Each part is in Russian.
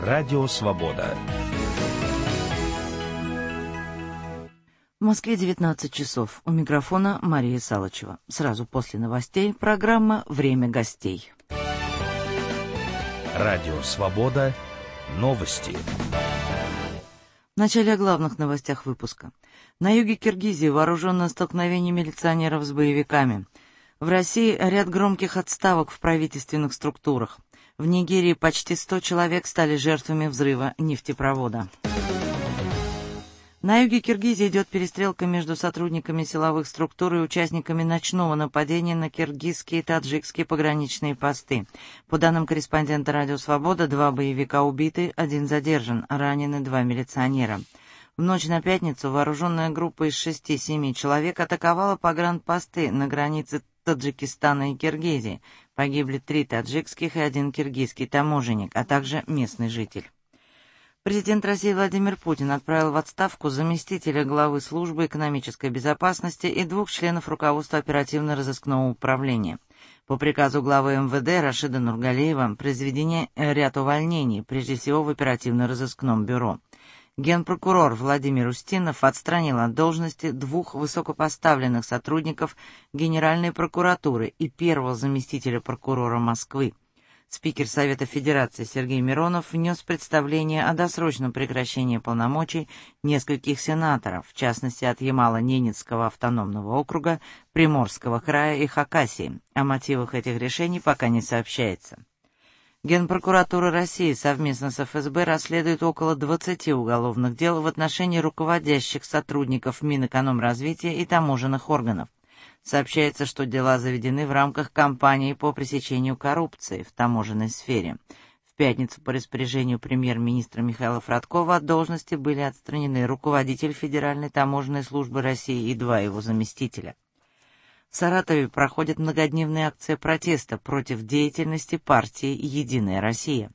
Радио Свобода. В Москве 19 часов. У микрофона Мария Салычева. Сразу после новостей программа «Время гостей». Радио Свобода. Новости. В начале о главных новостях выпуска. На юге Киргизии вооруженное столкновение милиционеров с боевиками. В России ряд громких отставок в правительственных структурах. В Нигерии почти 100 человек стали жертвами взрыва нефтепровода. На юге Киргизии идет перестрелка между сотрудниками силовых структур и участниками ночного нападения на киргизские и таджикские пограничные посты. По данным корреспондента «Радио Свобода», 2 боевика убиты, 1 задержан, ранены 2 милиционера. В ночь на пятницу вооруженная группа из 6-7 человек атаковала погранпосты на границе Таджикистана и Киргизии. Погибли 3 таджикских и 1 киргизский таможенник, а также местный житель. Президент России Владимир Путин отправил в отставку заместителя главы службы экономической безопасности и 2 членов руководства оперативно-розыскного управления. По приказу главы МВД Рашида Нургалиева произведен ряд увольнений, прежде всего в оперативно-розыскном бюро. Генпрокурор Владимир Устинов отстранил от должности 2 высокопоставленных сотрудников Генеральной прокуратуры и 1-го заместителя прокурора Москвы. Спикер Совета Федерации Сергей Миронов внес представление о досрочном прекращении полномочий нескольких сенаторов, в частности от Ямало-Ненецкого автономного округа, Приморского края и Хакасии. О мотивах этих решений пока не сообщается. Генпрокуратура России совместно с ФСБ расследует около 20 уголовных дел в отношении руководящих сотрудников Минэкономразвития и таможенных органов. Сообщается, что дела заведены в рамках кампании по пресечению коррупции в таможенной сфере. В пятницу по распоряжению премьер-министра Михаила Фродкова от должности были отстранены руководитель Федеральной таможенной службы России и 2 его заместителя. В Саратове проходит многодневная акция протеста против деятельности партии «Единая Россия».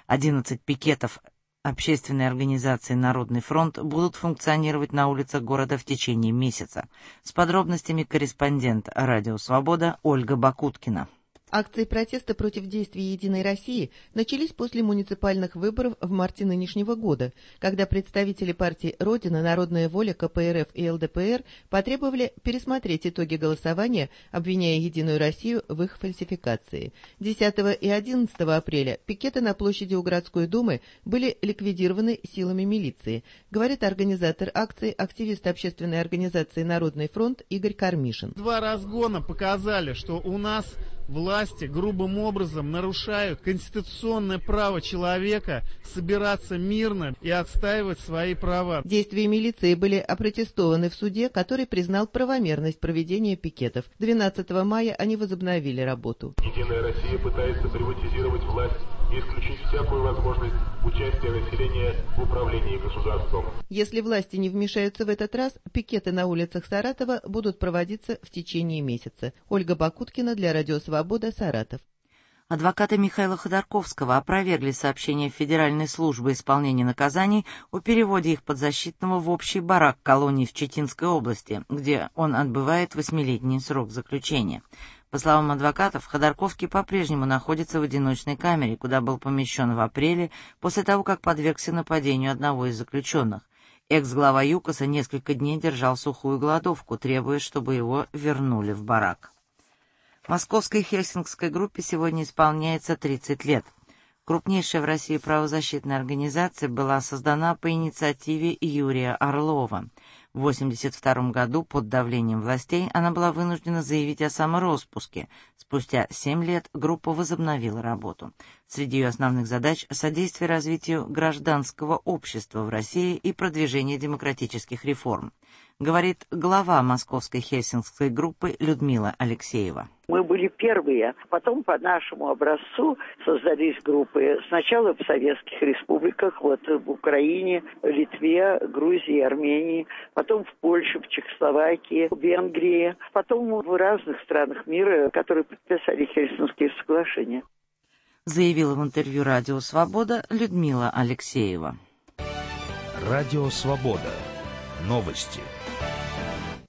11 пикетов общественной организации «Народный фронт» будут функционировать на улицах города в течение месяца. С подробностями корреспондент «Радио Свобода» Ольга Бакуткина. Акции протеста против действий «Единой России» начались после муниципальных выборов в марте нынешнего года, когда представители партий «Родина», «Народная воля», КПРФ и ЛДПР потребовали пересмотреть итоги голосования, обвиняя «Единую Россию» в их фальсификации. 10 и 11 апреля пикеты на площади у городской думы были ликвидированы силами милиции, говорит организатор акции, активист общественной организации «Народный фронт» Игорь Кармишин. 2 разгона показали, что у нас власти грубым образом нарушают конституционное право человека собираться мирно и отстаивать свои права. Действия милиции были опротестованы в суде, который признал правомерность проведения пикетов. 12 мая они возобновили работу. Единая Россия пытается приватизировать власть и исключить всякую возможность участия населения в управлении государством. Если власти не вмешаются в этот раз, пикеты на улицах Саратова будут проводиться в течение месяца. Ольга Бакуткина для Радио Свобода, Саратов. Адвокаты Михаила Ходорковского опровергли сообщение Федеральной службы исполнения наказаний о переводе их подзащитного в общий барак колонии в Читинской области, где он отбывает 8-летний срок заключения. По словам адвокатов, Ходорковский по-прежнему находится в одиночной камере, куда был помещен в апреле после того, как подвергся нападению одного из заключенных. Экс-глава ЮКОСа несколько дней держал сухую голодовку, требуя, чтобы его вернули в барак. Московской хельсинкской группе сегодня исполняется 30 лет. Крупнейшая в России правозащитная организация была создана по инициативе Юрия Орлова. В 1982 году под давлением властей она была вынуждена заявить о самороспуске. Спустя 7 лет группа возобновила работу. Среди ее основных задач – содействие развитию гражданского общества в России и продвижение демократических реформ, говорит глава московской хельсинкской группы Людмила Алексеева. Мы были первые, потом по нашему образцу создались группы. Сначала в советских республиках, вот в Украине, Литве, Грузии, Армении, потом в Польше, в Чехословакии, в Венгрии, потом в разных странах мира, которые подписали Хельсинские соглашения. Заявила в интервью «Радио Свобода» Людмила Алексеева. Радио Свобода. Новости.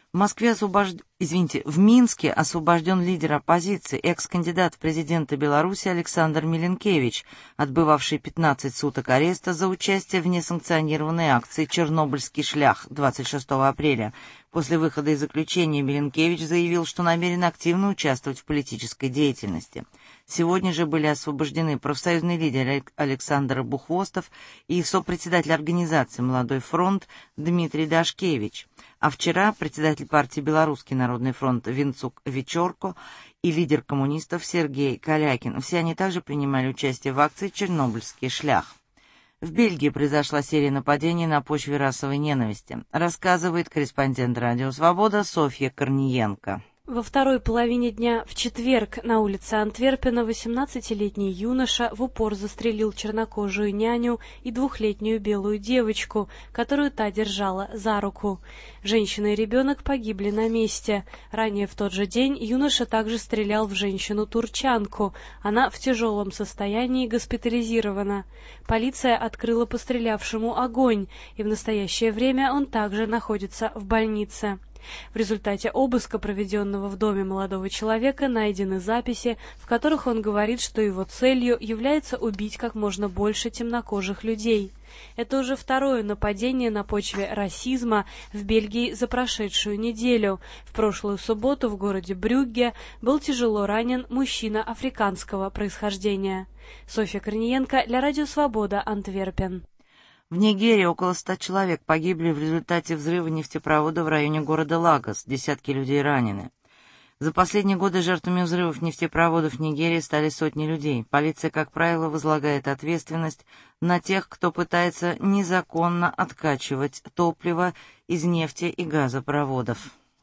В Минске освобожден лидер оппозиции, экс-кандидат в президенты Беларуси Александр Миленкевич, отбывавший 15 суток ареста за участие в несанкционированной акции «Чернобыльский шлях» 26 апреля. После выхода из заключения Миленкевич заявил, что намерен активно участвовать в политической деятельности. Сегодня же были освобождены профсоюзный лидер Александр Бухвостов и сопредседатель организации «Молодой фронт» Дмитрий Дашкевич. А вчера председатель партии «Белорусский народный фронт» Винцук Вечорко и лидер коммунистов Сергей Калякин. Все они также принимали участие в акции «Чернобыльский шлях». В Бельгии произошла серия нападений на почве расовой ненависти, рассказывает корреспондент «Радио Свобода» Софья Корниенко. Во второй половине дня в четверг на улице Антверпена 18-летний юноша в упор застрелил чернокожую няню и 2-летнюю белую девочку, которую та держала за руку. Женщина и ребенок погибли на месте. Ранее в тот же день юноша также стрелял в женщину-турчанку. Она в тяжелом состоянии госпитализирована. Полиция открыла по стрелявшему огонь, и в настоящее время он также находится в больнице. В результате обыска, проведенного в доме молодого человека, найдены записи, в которых он говорит, что его целью является убить как можно больше темнокожих людей. Это уже второе нападение на почве расизма в Бельгии за прошедшую неделю. В прошлую субботу в городе Брюгге был тяжело ранен мужчина африканского происхождения. Софья Корниенко для Радио Свобода, Антверпен. В Нигерии около 100 человек погибли в результате взрыва нефтепровода в районе города Лагос, десятки людей ранены. За последние годы жертвами взрывов нефтепроводов в Нигерии стали сотни людей. Полиция, как правило, возлагает ответственность на тех, кто пытается незаконно откачивать топливо из нефти и газопроводов.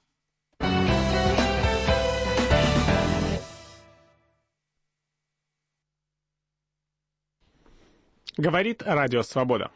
Говорит Радио Свобода.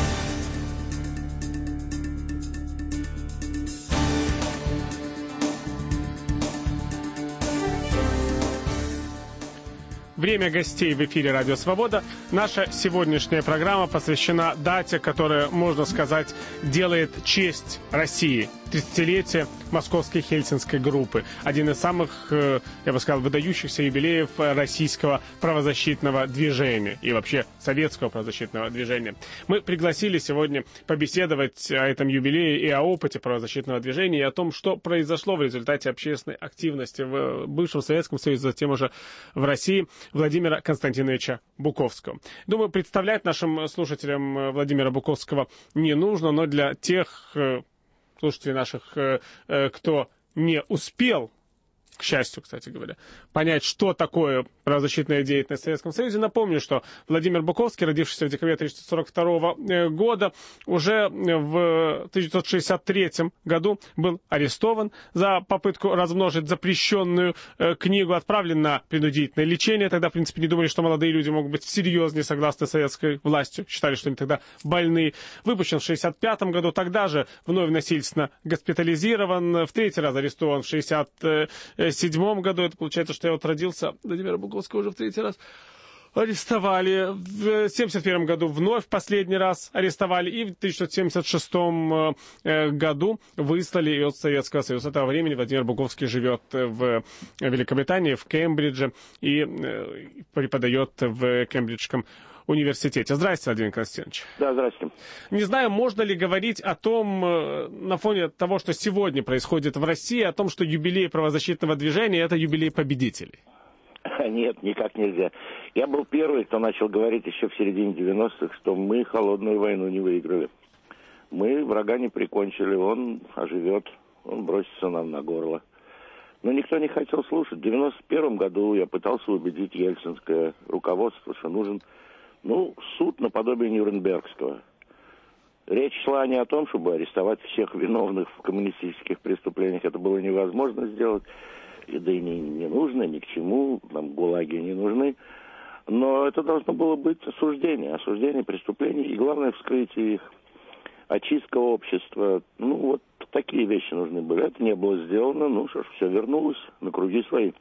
Время гостей в эфире «Радио Свобода». Наша сегодняшняя программа посвящена дате, которая, можно сказать, делает честь России. 30-летие Московской Хельсинской группы. Один из самых, я бы сказал, выдающихся юбилеев российского правозащитного движения и вообще советского правозащитного движения. Мы пригласили сегодня побеседовать о этом юбилее и о опыте правозащитного движения, и о том, что произошло в результате общественной активности в бывшем Советском Союзе, затем уже в России, Владимира Константиновича Буковского. Думаю, представлять нашим слушателям Владимира Буковского не нужно, но для тех слушателей наших, кто не успел, к счастью, кстати говоря, понять, что такое правозащитная деятельность в Советском Союзе, напомню, что Владимир Буковский, родившийся в декабре 1942 года, уже в 1963 году был арестован за попытку размножить запрещенную книгу, отправлен на принудительное лечение. Тогда, в принципе, не думали, что молодые люди могут быть всерьез не согласны с советской властью, считали, что они тогда больны. Выпущен в 1965 году, тогда же вновь насильственно госпитализирован, в третий раз арестован в 1967 году. Это получается, что я вот родился, Владимира Буковского уже в третий раз арестовали. В 1971 году вновь последний раз арестовали. И в 1976 году выслали из Советского Союза. С этого времени Владимир Буковский живет в Великобритании, в Кембридже и преподает в Кембриджском университете. Здравствуйте, Владимир Константинович. Да, здравствуйте. Не знаю, можно ли говорить о том, на фоне того, что сегодня происходит в России, о том, что юбилей правозащитного движения – это юбилей победителей. Нет, никак нельзя. Я был первый, кто начал говорить еще в середине 90-х, что мы холодную войну не выиграли. Мы врага не прикончили, он оживет, он бросится нам на горло. Но никто не хотел слушать. В 91 году я пытался убедить ельцинское руководство, что нужен суд наподобие Нюрнбергского. Речь шла не о том, чтобы арестовать всех виновных в коммунистических преступлениях. Это было невозможно сделать. Да и не нужно, ни к чему. Нам гулаги не нужны. Но это должно было быть осуждение преступлений. И главное, вскрытие их. Очистка общества. Вот такие вещи нужны были. Это не было сделано. Все вернулось на круги свои.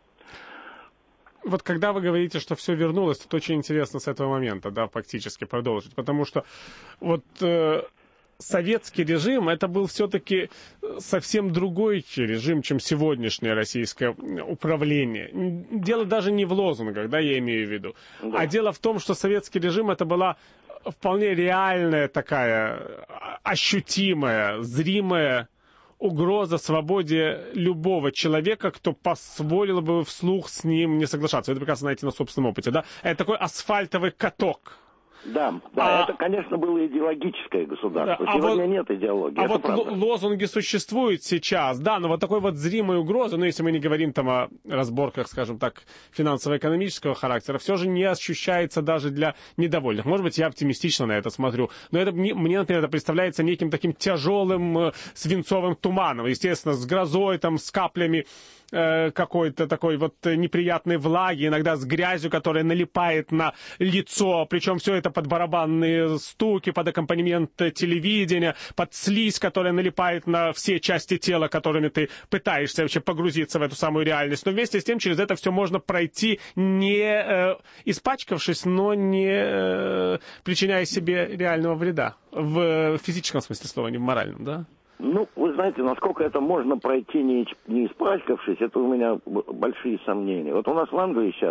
Вот когда вы говорите, что все вернулось, то очень интересно с этого момента, фактически продолжить. Потому что советский режим, это был все-таки совсем другой режим, чем сегодняшнее российское управление. Дело даже не в лозунгах, да, я имею в виду. А дело в том, что советский режим это была вполне реальная такая, ощутимая, зримая угроза свободе любого человека, кто позволил бы вслух с ним не соглашаться. Вы это прекрасно знаете на собственном опыте, да? Это такой асфальтовый каток. Да, это, конечно, было идеологическое государство. Да, Сегодня нет идеологии. А вот лозунги существуют сейчас, да, но вот такой вот зримой угрозы, ну, если мы не говорим там о разборках, скажем так, финансово-экономического характера, все же не ощущается даже для недовольных. Может быть, я оптимистично на это смотрю, но это мне, например, это представляется неким таким тяжелым свинцовым туманом, естественно, с грозой, там, с каплями какой-то такой вот неприятной влаги, иногда с грязью, которая налипает на лицо, причем все это под барабанные стуки, под аккомпанемент телевидения, под слизь, которая налипает на все части тела, которыми ты пытаешься вообще погрузиться в эту самую реальность. Но вместе с тем через это все можно пройти, не испачкавшись, но не причиняя себе реального вреда. В физическом смысле слова, не в моральном, да? Ну, вы знаете, насколько это можно пройти, не испачкавшись, это у меня большие сомнения. Вот у нас в Англии сейчас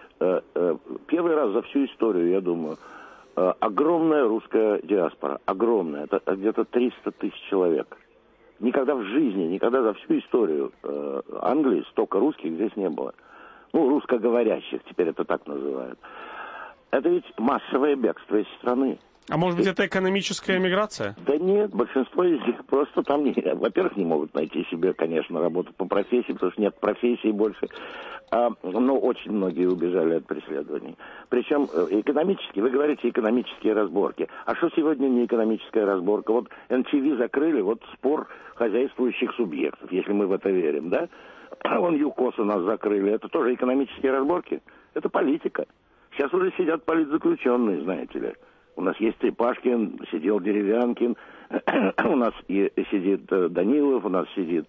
первый раз за всю историю, я думаю, огромная русская диаспора. Огромная. Это где-то 300 тысяч человек. Никогда в жизни, никогда за всю историю Англии столько русских здесь не было. Ну, русскоговорящих, теперь это так называют. Это ведь массовое бегство из страны. А может быть, это экономическая миграция? Да нет, большинство из них просто там, во-первых, не могут найти себе, конечно, работу по профессии, потому что нет профессий больше. Но очень многие убежали от преследований. Причем экономически, вы говорите, экономические разборки. А что сегодня не экономическая разборка? Вот НТВ закрыли, вот спор хозяйствующих субъектов, если мы в это верим, да? Вон ЮКОС у нас закрыли. Это тоже экономические разборки? Это политика. Сейчас уже сидят политзаключенные, знаете ли. У нас есть Трепашкин, сидел Деревянкин, у нас сидит Данилов, у нас сидит,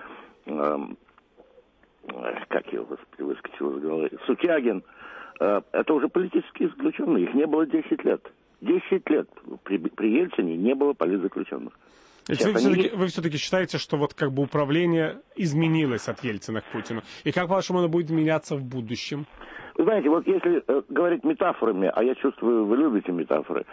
как его выскочил из головы, Сутягин. Это уже политические заключенные, их не было 10 лет. 10 лет при Ельцине не было политзаключенных. Вы все-таки считаете, что вот как бы управление изменилось от Ельцина к Путину? И как, по-вашему, оно будет меняться в будущем? Вы знаете, вот если говорить метафорами, а я чувствую, вы любите метафоры,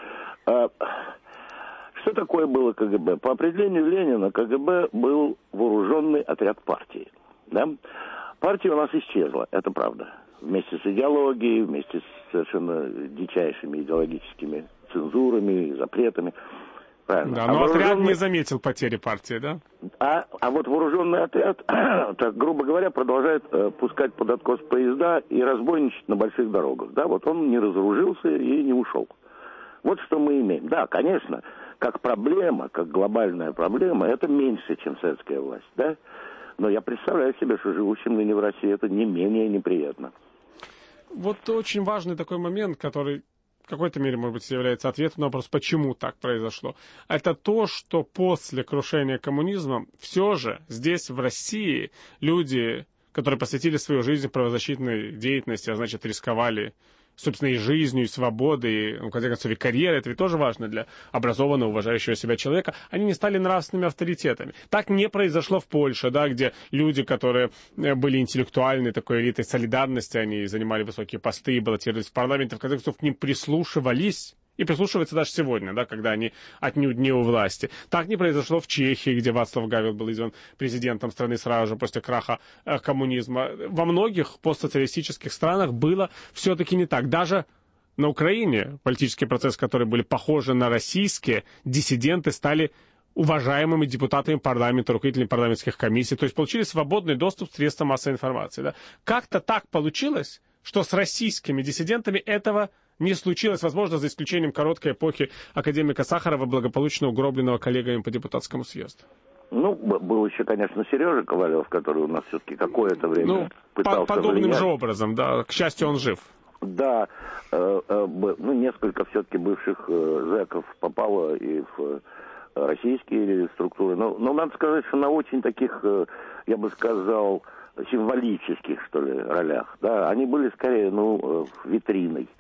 что такое было КГБ? По определению Ленина КГБ был вооруженный отряд партии. Да? Партия у нас исчезла, это правда. Вместе с идеологией, вместе с совершенно дичайшими идеологическими цензурами, запретами. Правильно. Да, но отряд не заметил потери партии, да? А вот вооруженный отряд, так, грубо говоря, продолжает пускать под откос поезда и разбойничать на больших дорогах. Да, вот он не разоружился и не ушел. Вот что мы имеем. Да, конечно, как проблема, как глобальная проблема, это меньше, чем советская власть, да? Но я представляю себе, что живущим ныне в России это не менее неприятно. Вот очень важный такой момент, который в какой-то мере, может быть, является ответом на вопрос, почему так произошло. Это то, что после крушения коммунизма все же здесь, в России, люди, которые посвятили свою жизнь правозащитной деятельности, а значит, рисковали, собственно, и жизнью, и свободой, и, в конце концов, и карьерой, это ведь тоже важно для образованного, уважающего себя человека, они не стали нравственными авторитетами. Так не произошло в Польше, да, где люди, которые были интеллектуальной такой элитой солидарности, они занимали высокие посты и баллотировались в парламенте, в конце концов, к ним прислушивались. И прислушиваются даже сегодня, да, когда они отнюдь не у власти. Так не произошло в Чехии, где Вацлав Гавел был избран президентом страны сразу же после краха коммунизма. Во многих постсоциалистических странах было все-таки не так. Даже на Украине политические процессы, которые были похожи на российские, диссиденты стали уважаемыми депутатами парламента, руководителями парламентских комиссий, то есть получили свободный доступ к средствам массовой информации. Да. Как-то так получилось, что с российскими диссидентами этого не случилось, возможно, за исключением короткой эпохи академика Сахарова, благополучно угробленного коллегами по депутатскому съезду. Ну, был еще, конечно, Сережа Ковалев, который у нас все-таки какое-то время пытался подобным влиять. же образом, да, к счастью, он жив. Да, несколько все-таки бывших зэков попало и в российские структуры. Но надо сказать, что на очень таких, я бы сказал, символических, что ли, ролях. Да, они были скорее, витриной.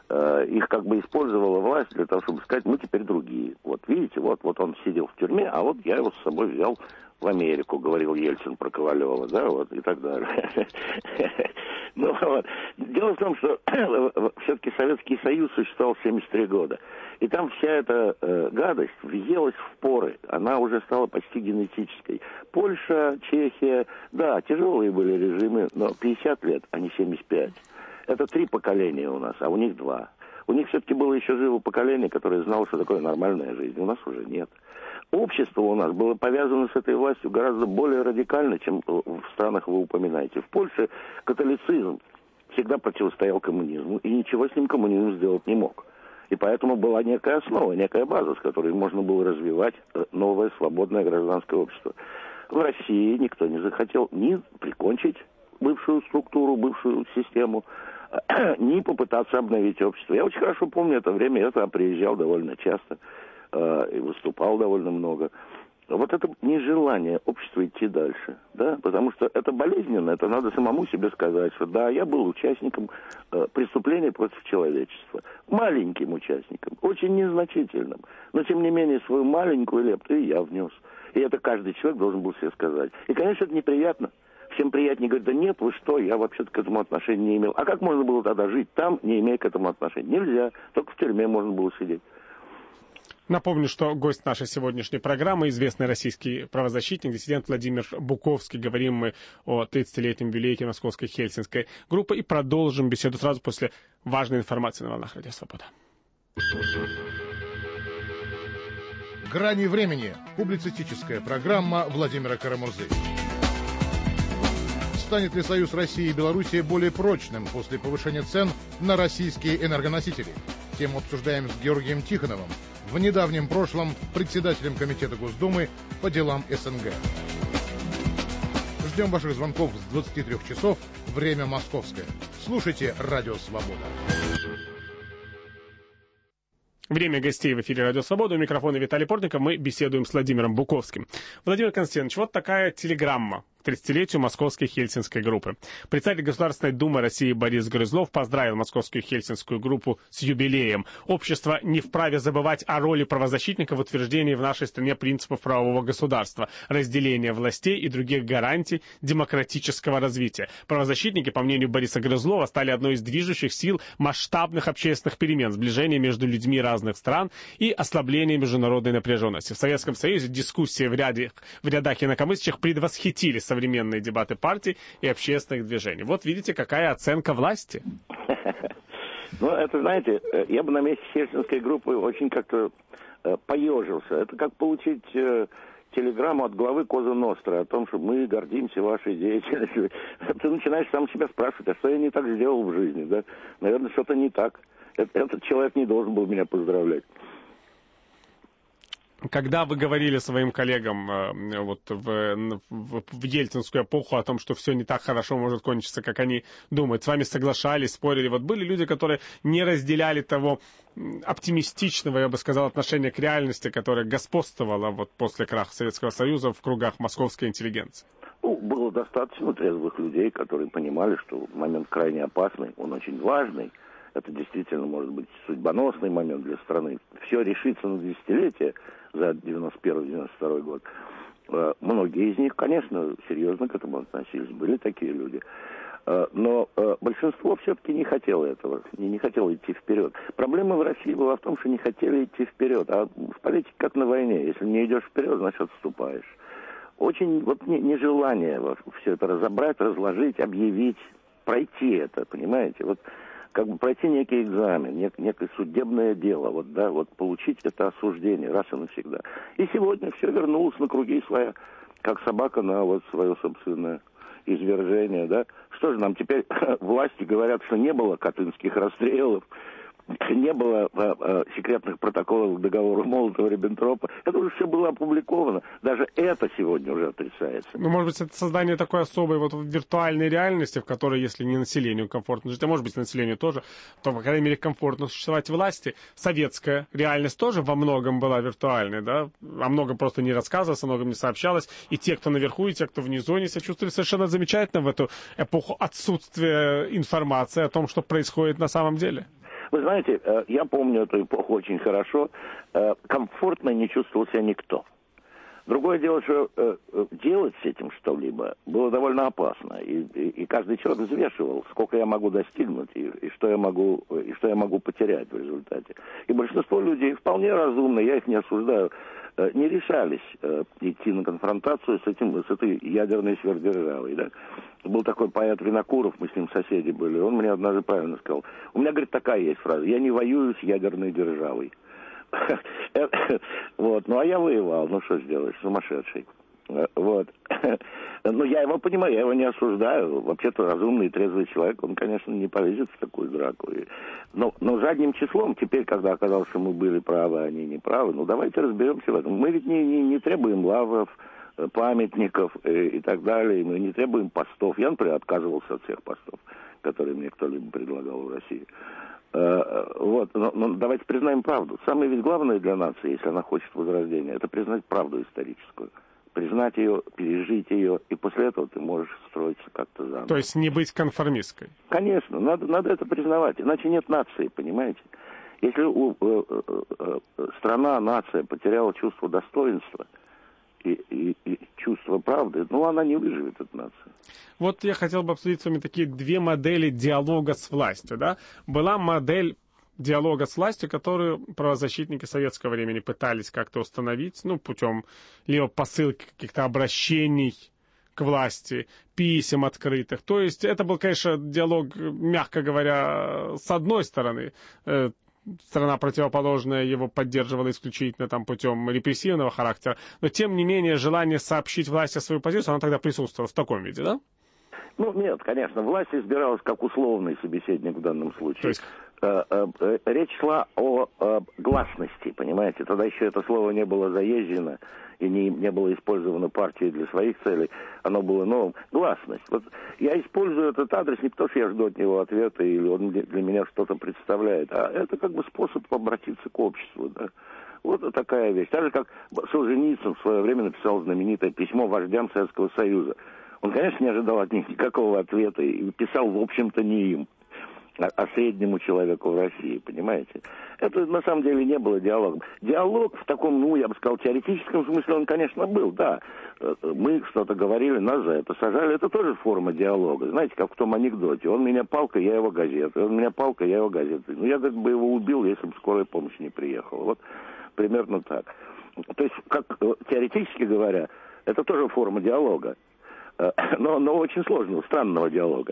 их как бы использовала власть для того, чтобы сказать, мы теперь другие. Вот видите, вот он сидел в тюрьме, а вот я его с собой взял в Америку, говорил Ельцин про Ковалева, да, вот, и так далее. Ну, вот. Дело в том, что все-таки Советский Союз существовал 73 года. И там вся эта гадость въелась в поры. Она уже стала почти генетической. Польша, Чехия, да, тяжелые были режимы, но 50 лет, а не 75. Это 3 поколения у нас, а у них 2. У них все-таки было еще живо поколение, которое знало, что такое нормальная жизнь. У нас уже нет. Общество у нас было повязано с этой властью гораздо более радикально, чем в странах вы упоминаете. В Польше католицизм всегда противостоял коммунизму, и ничего с ним коммунизм сделать не мог. И поэтому была некая основа, некая база, с которой можно было развивать новое свободное гражданское общество. В России никто не захотел ни прикончить бывшую структуру, бывшую систему, ни попытаться обновить общество. Я очень хорошо помню это время, я туда приезжал довольно часто и выступал довольно много. Вот это нежелание общества идти дальше, да, потому что это болезненно, это надо самому себе сказать, что да, я был участником преступления против человечества, маленьким участником, очень незначительным, но тем не менее свою маленькую лепту и я внес. И это каждый человек должен был себе сказать. И, конечно, это неприятно. Всем приятнее говорить, да нет, вы что, я вообще-то к этому отношения не имел. А как можно было тогда жить там, не имея к этому отношения? Нельзя, только в тюрьме можно было сидеть. Напомню, что гость нашей сегодняшней программы — известный российский правозащитник, диссидент Владимир Буковский. Говорим мы о 30-летнем юбилее Московской Хельсинской группы и продолжим беседу сразу после важной информации на волнах Радио Свобода. «Грани времени» — публицистическая программа Владимира Карамурзы. Станет ли союз России и Белоруссии более прочным после повышения цен на российские энергоносители? Тему обсуждаем с Георгием Тихоновым, в недавнем прошлом председателем Комитета Госдумы по делам СНГ. Ждем ваших звонков с 23 часов, время московское. Слушайте «Радио Свобода». Время гостей в эфире «Радио Свобода». У микрофона Виталий Портников. Мы беседуем с Владимиром Буковским. Владимир Константинович, вот такая телеграмма к 30-летию Московской Хельсинской группы. Председатель Государственной Думы России Борис Грызлов поздравил Московскую Хельсинскую группу с юбилеем. Общество не вправе забывать о роли правозащитника в утверждении в нашей стране принципов правового государства, разделения властей и других гарантий демократического развития. Правозащитники, по мнению Бориса Грызлова, стали одной из движущих сил масштабных общественных перемен, сближения между людьми разных стран и ослабления международной напряженности. В Советском Союзе дискуссии в рядах инакомыслящих предвосхитили современные дебаты партий и общественных движений. Вот видите, какая оценка власти. Ну, это, знаете, я бы на месте Хельсинской группы очень как-то поежился. Это как получить телеграмму от главы Коза Ностра о том, что мы гордимся вашей деятельностью. Ты начинаешь сам себя спрашивать, а что я не так сделал в жизни, да? Наверное, что-то не так. Этот человек не должен был меня поздравлять. Когда вы говорили своим коллегам вот в ельцинскую эпоху о том, что все не так хорошо может кончиться, как они думают, с вами соглашались, спорили, вот были люди, которые не разделяли того оптимистичного, я бы сказал, отношения к реальности, которое господствовало вот после краха Советского Союза в кругах московской интеллигенции? Ну, было достаточно трезвых людей, которые понимали, что момент крайне опасный, он очень важный. Это действительно может быть судьбоносный момент для страны. Все решится на десятилетие за 91-92 год. Многие из них, конечно, серьезно к этому относились. Были такие люди. Но большинство все-таки не хотело этого, не хотело идти вперед. Проблема в России была в том, что не хотели идти вперед. А в политике как на войне. Если не идешь вперед, значит отступаешь. Очень вот нежелание все это разобрать, разложить, объявить, пройти это, понимаете? Вот как бы пройти некий экзамен, некое судебное дело, вот, да, вот получить это осуждение раз и навсегда. И сегодня все вернулось на круги своя, как собака на вот свое собственное извержение, да. Что же нам теперь власти говорят, что не было катынских расстрелов, не было секретных протоколов к договору Молотова-Риббентропа. Это уже все было опубликовано. Даже это сегодня уже отрицается. Ну, может быть, это создание такой особой вот виртуальной реальности, в которой, если не населению комфортно жить, а может быть, населению тоже, то, по крайней мере, комфортно существовать власти. Советская реальность тоже во многом была виртуальной, да? О многом просто не рассказывалось, о многом не сообщалось. И те, кто наверху, и те, кто внизу, они себя чувствовали совершенно замечательно в эту эпоху отсутствия информации о том, что происходит на самом деле. Вы знаете, я помню эту эпоху очень хорошо. Комфортно не чувствовал себя никто. Другое дело, что делать с этим что-либо было довольно опасно. И каждый человек взвешивал, сколько я могу достигнуть и что я могу потерять в результате. И большинство людей вполне разумно, я их не осуждаю, не решались идти на конфронтацию с этой ядерной сверхдержавой. Да? Был такой поэт Винокуров, мы с ним соседи были, он мне однажды правильно сказал. У меня, говорит, такая есть фраза: я не воюю с ядерной державой. Вот, ну а я воевал, ну что сделаешь, сумасшедший. Вот. Ну, я его понимаю, я его не осуждаю. Вообще-то разумный и трезвый человек, он, конечно, не полезет в такую драку. Но задним числом, теперь, когда оказалось, что мы были правы, а они не правы, ну давайте разберемся в этом. Мы ведь не требуем лавров, памятников и так далее, мы не требуем постов. Я, например, отказывался от всех постов, которые мне кто-либо предлагал в России. Вот, но давайте признаем правду. Самое ведь главное для нации, если она хочет возрождения, это признать правду историческую. Признать ее, пережить ее, и после этого ты можешь строиться как-то заново. То есть не быть конформисткой? Конечно, надо это признавать, иначе нет нации, понимаете? Если страна, нация потеряла чувство достоинства и чувство правды, ну, она не выживет, эта нация. Вот я хотел бы обсудить с вами такие две модели диалога с властью. Да? Была модель диалога с властью, которую правозащитники советского времени пытались как-то установить, ну, путем либо посылки каких-то обращений к власти, писем открытых. То есть это был, конечно, диалог, мягко говоря, с одной стороны. Сторона противоположная его поддерживала исключительно там путем репрессивного характера, но тем не менее желание сообщить власти свою позицию, оно тогда присутствовало в таком виде, да? Ну, нет, конечно, власть избиралась как условный собеседник в данном случае. То есть... Речь шла о гласности, понимаете? Тогда еще это слово не было заезжено и не было использовано партией для своих целей. Оно было новым. Гласность. Вот я использую этот адрес не потому, что я жду от него ответа или он для меня что-то представляет, а это как бы способ обратиться к обществу, да? Вот такая вещь. Так же, как Солженицын в свое время написал знаменитое письмо вождям Советского Союза. Он, конечно, не ожидал от них никакого ответа и писал, в общем-то, не им, а среднему человеку в России, понимаете? Это на самом деле не было диалогом. Диалог в таком, ну, я бы сказал, теоретическом смысле он, конечно, был, да. Мы что-то говорили, нас за это сажали. Это тоже форма диалога. Знаете, как в том анекдоте. Он меня палкой, я его газетой. Он меня палкой, я его газетой. Ну, я как бы его убил, если бы скорая помощь не приехала. Вот примерно так. То есть, как теоретически говоря, это тоже форма диалога. Но очень сложного, странного диалога.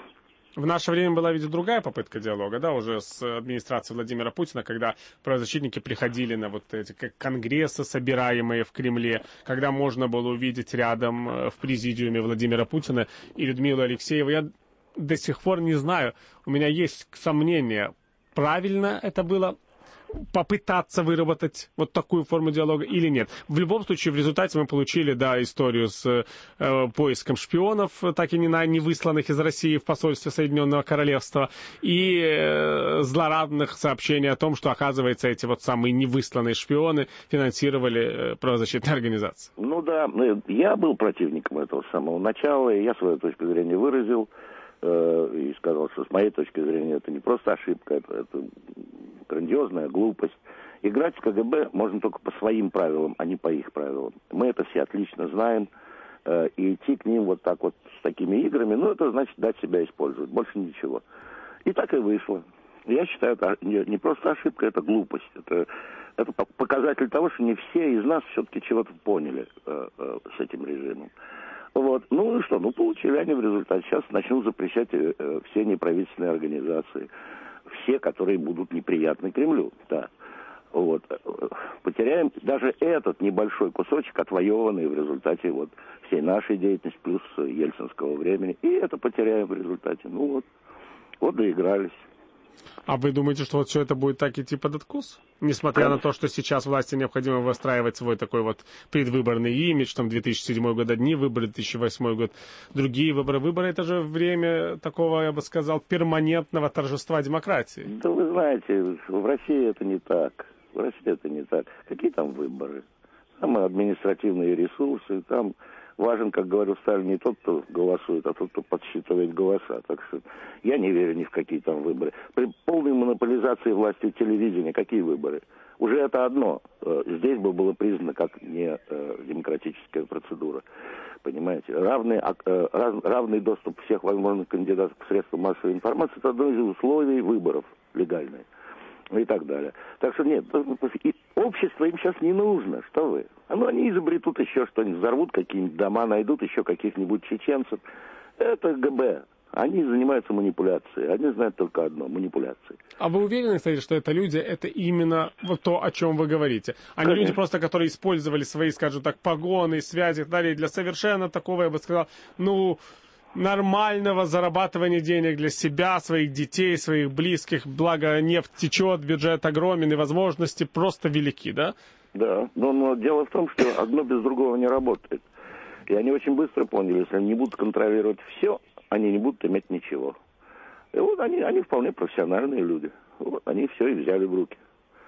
В наше время была, видимо, другая попытка диалога, да, уже с администрацией Владимира Путина, когда правозащитники приходили на вот эти конгрессы, собираемые в Кремле, когда можно было увидеть рядом в президиуме Владимира Путина и Людмилу Алексееву. Я до сих пор не знаю, у меня есть сомнения, правильно это было попытаться выработать вот такую форму диалога или нет. В любом случае, в результате мы получили, да, историю с поиском шпионов, так и не высланных из России в посольстве Соединенного Королевства, и злорадных сообщений о том, что, оказывается, эти вот самые невысланные шпионы финансировали правозащитные организации. Ну да, я был противником этого с самого начала, и я свою точку зрения выразил, и сказал, что с моей точки зрения это не просто ошибка, это грандиозная глупость. Играть в КГБ можно только по своим правилам, а не по их правилам. Мы это все отлично знаем, и идти к ним вот так вот с такими играми, ну это значит дать себя использовать, больше ничего. И так и вышло. Я считаю, это не просто ошибка, это глупость. Это показатель того, что не все из нас все-таки чего-то поняли с этим режимом. Вот. Ну и что? Ну, получили они в результате. Сейчас начнут запрещать все неправительственные организации. Все, которые будут неприятны Кремлю. Да. Вот. Потеряем даже этот небольшой кусочек, отвоеванный в результате вот всей нашей деятельности, плюс ельцинского времени. И это потеряем в результате. Ну вот доигрались. А вы думаете, что вот все это будет так идти под откос? Несмотря на то, что сейчас власти необходимо выстраивать свой такой вот предвыборный имидж, там 2007 год одни выборы, 2008 год другие выборы. Выборы — это же время такого, я бы сказал, перманентного торжества демократии. Да вы знаете, в России это не так. В России это не так. Какие там выборы? Там административные ресурсы, там важен, как говорил Сталин, не тот, кто голосует, а тот, кто подсчитывает голоса. Так что я не верю ни в какие там выборы. При полной монополизации власти телевидения какие выборы? Уже это одно. Здесь бы было признано как не демократическая процедура. Понимаете? Равный доступ всех возможных кандидатов к средствам массовой информации – это одно из условий выборов легальных. И так далее. Так что нет, общество им сейчас не нужно, что вы. Они изобретут еще что-нибудь, взорвут какие-нибудь дома, найдут еще каких-нибудь чеченцев. Это ГБ. Они занимаются манипуляцией. Они знают только одно – манипуляцией. А вы уверены, кстати, что это люди, это именно вот то, о чем вы говорите? Они Конечно. Люди просто, которые использовали свои, скажем так, погоны, связи и так далее для совершенно такого, я бы сказал, нормального зарабатывания денег для себя, своих детей, своих близких, благо нефть течет, бюджет огромен и возможности просто велики, да? Да, но дело в том, что одно без другого не работает. И они очень быстро поняли, если они не будут контролировать все, они не будут иметь ничего. И вот они вполне профессиональные люди. Вот они все и взяли в руки.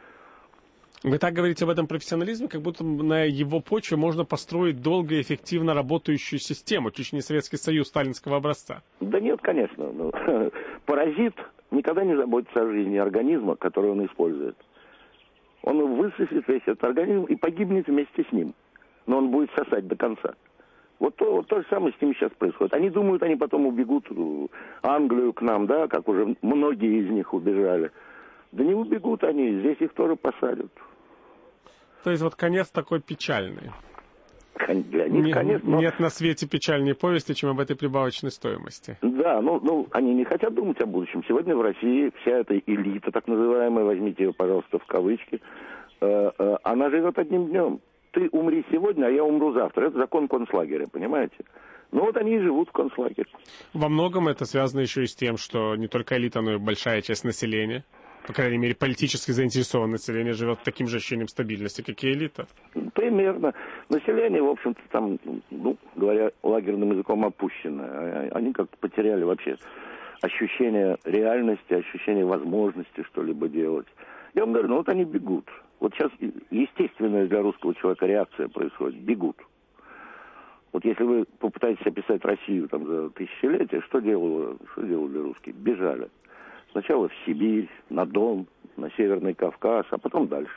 Вы так говорите об этом профессионализме, как будто на его почве можно построить долго и эффективно работающую систему, чуть не Советский Союз сталинского образца. Да нет, конечно. Паразит никогда не заботится о жизни организма, который он использует. Он высосет весь этот организм и погибнет вместе с ним. Но он будет сосать до конца. Вот то же самое с ними сейчас происходит. Они думают, они потом убегут в Англию к нам, да, как уже многие из них убежали. Да не убегут они, здесь их тоже посадят. То есть вот конец такой печальный. Для них конец, но... Нет на свете печальнее повести, чем об этой прибавочной стоимости. Да, они не хотят думать о будущем. Сегодня в России вся эта элита, так называемая, возьмите ее, пожалуйста, в кавычки, она живет одним днем. Ты умри сегодня, а я умру завтра. Это закон концлагеря, понимаете? Вот они и живут в концлагере. Во многом это связано еще и с тем, что не только элита, но и большая часть населения, по крайней мере, политически заинтересованное население живет таким же ощущением стабильности, как и элита. Примерно. Население, в общем-то, там, говоря лагерным языком, опущено. Они как-то потеряли вообще ощущение реальности, ощущение возможности что-либо делать. Я вам говорю, они бегут. Вот сейчас естественная для русского человека реакция происходит. Бегут. Вот если вы попытаетесь описать Россию там за тысячелетия, что делали русские? Бежали. Сначала в Сибирь, на Дон, на Северный Кавказ, а потом дальше.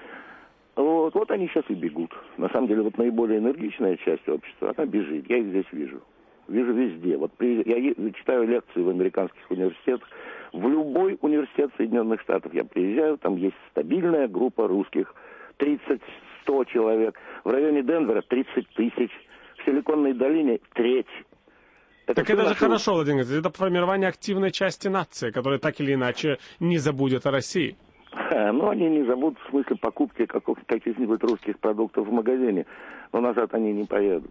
Вот они сейчас и бегут. На самом деле, вот наиболее энергичная часть общества, она бежит. Я их здесь вижу. Вижу везде. Вот я читаю лекции в американских университетах. В любой университет Соединенных Штатов я приезжаю, там есть стабильная группа русских. 30-100 человек. В районе Денвера 30 тысяч. В Силиконовой долине треть. Это же хорошо, Владимир Григорьевич. Это формирование активной части нации, которая так или иначе не забудет о России. Они не забудут в смысле покупки каких-нибудь русских продуктов в магазине. Но назад они не поедут.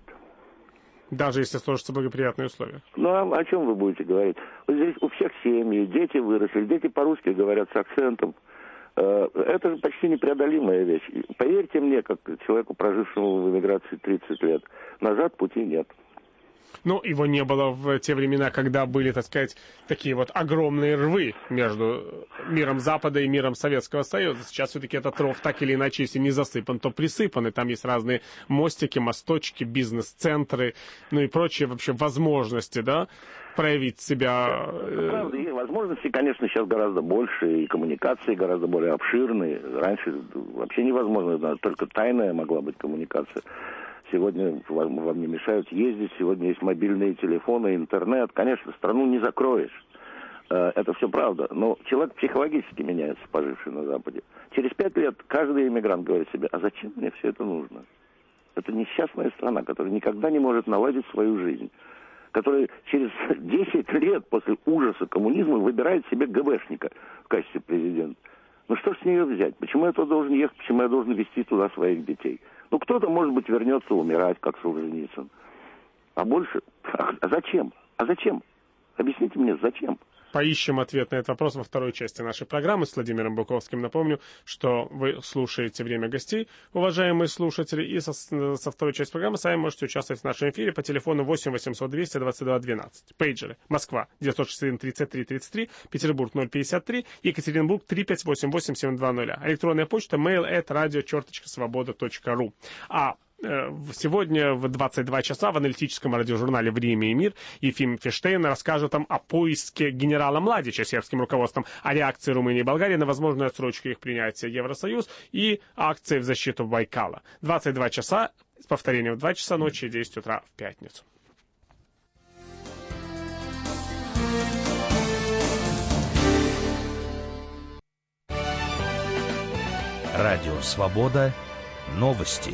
Даже если сложатся благоприятные условия. О чем вы будете говорить? Вот здесь у всех семьи, дети выросли, дети по-русски говорят с акцентом. Это же почти непреодолимая вещь. Поверьте мне, как человеку, прожившему в эмиграции 30 лет, назад пути нет. Его не было в те времена, когда были, так сказать, такие вот огромные рвы между миром Запада и миром Советского Союза. Сейчас все-таки этот ров так или иначе, если не засыпан, то присыпан. И там есть разные мостики, мосточки, бизнес-центры, и прочие вообще возможности, да, проявить себя. Правда, и возможностей, конечно, сейчас гораздо больше, и коммуникации гораздо более обширные. Раньше вообще невозможно, только тайная могла быть коммуникация. Сегодня вам не мешают ездить, сегодня есть мобильные телефоны, интернет. Конечно, страну не закроешь. Это все правда. Но человек психологически меняется, поживший на Западе. Через 5 лет каждый иммигрант говорит себе, а зачем мне все это нужно? Это несчастная страна, которая никогда не может наладить свою жизнь. Которая через 10 лет после ужаса коммунизма выбирает себе ГБшника в качестве президента. Что ж с нее взять? Почему я туда должен ехать? Почему я должен везти туда своих детей? Кто-то, может быть, вернется умирать, как Солженицын. А больше... А зачем? Объясните мне, зачем? Поищем ответ на этот вопрос во второй части нашей программы с Владимиром Буковским. Напомню, что вы слушаете «Время гостей», уважаемые слушатели, и со второй части программы сами можете участвовать в нашем эфире по телефону 8 800 200 22 12. Пейджеры. Москва 961 33 33, Петербург 053, Екатеринбург 3588 720. Электронная почта mail@radio.svoboda.ru. А сегодня в 22 часа в аналитическом радиожурнале «Время и мир» Ефим Фиштейн расскажет нам о поиске генерала Младича сербским руководством, о реакции Румынии и Болгарии на возможную отсрочку их принятия в Евросоюз и акции в защиту Байкала. 22 часа с повторением в 2 часа ночи и 10 утра в пятницу. Радио «Свобода». Новости.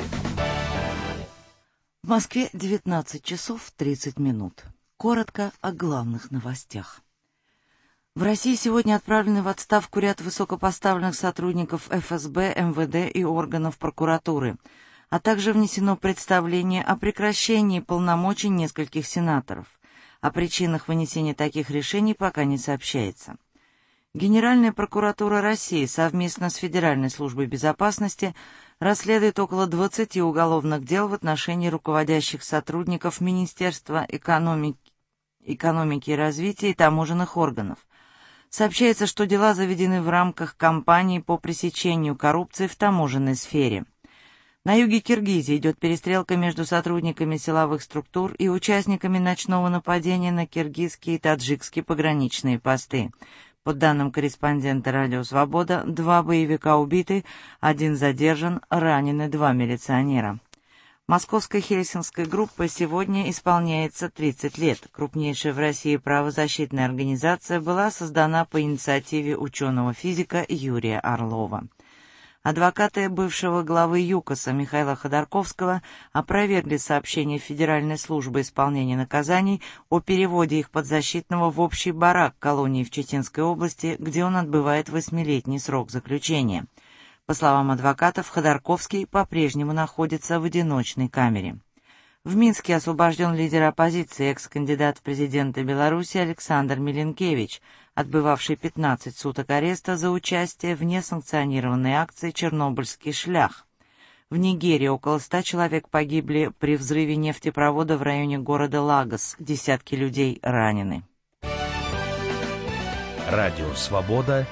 В Москве 19 часов 30 минут. Коротко о главных новостях. В России сегодня отправлены в отставку ряд высокопоставленных сотрудников ФСБ, МВД и органов прокуратуры, а также внесено представление о прекращении полномочий нескольких сенаторов. О причинах вынесения таких решений пока не сообщается. Генеральная прокуратура России совместно с Федеральной службой безопасности расследует около 20 уголовных дел в отношении руководящих сотрудников Министерства экономики и развития и таможенных органов. Сообщается, что дела заведены в рамках кампании по пресечению коррупции в таможенной сфере. На юге Киргизии идет перестрелка между сотрудниками силовых структур и участниками ночного нападения на киргизские и таджикские пограничные посты. По данным корреспондента «Радио Свобода», 2 боевика убиты, 1 задержан, ранены 2 милиционера. Московской хельсинской группе сегодня исполняется 30 лет. Крупнейшая в России правозащитная организация была создана по инициативе ученого-физика Юрия Орлова. Адвокаты бывшего главы ЮКОСа Михаила Ходорковского опровергли сообщение Федеральной службы исполнения наказаний о переводе их подзащитного в общий барак колонии в Читинской области, где он отбывает 8-летний срок заключения. По словам адвокатов, Ходорковский по-прежнему находится в одиночной камере. В Минске освобожден лидер оппозиции, экс-кандидат в президенты Беларуси Александр Миленкевич, отбывавший 15 суток ареста за участие в несанкционированной акции «Чернобыльский шлях». В Нигерии около 100 человек погибли при взрыве нефтепровода в районе города Лагос. Десятки людей ранены. Радио «Свобода».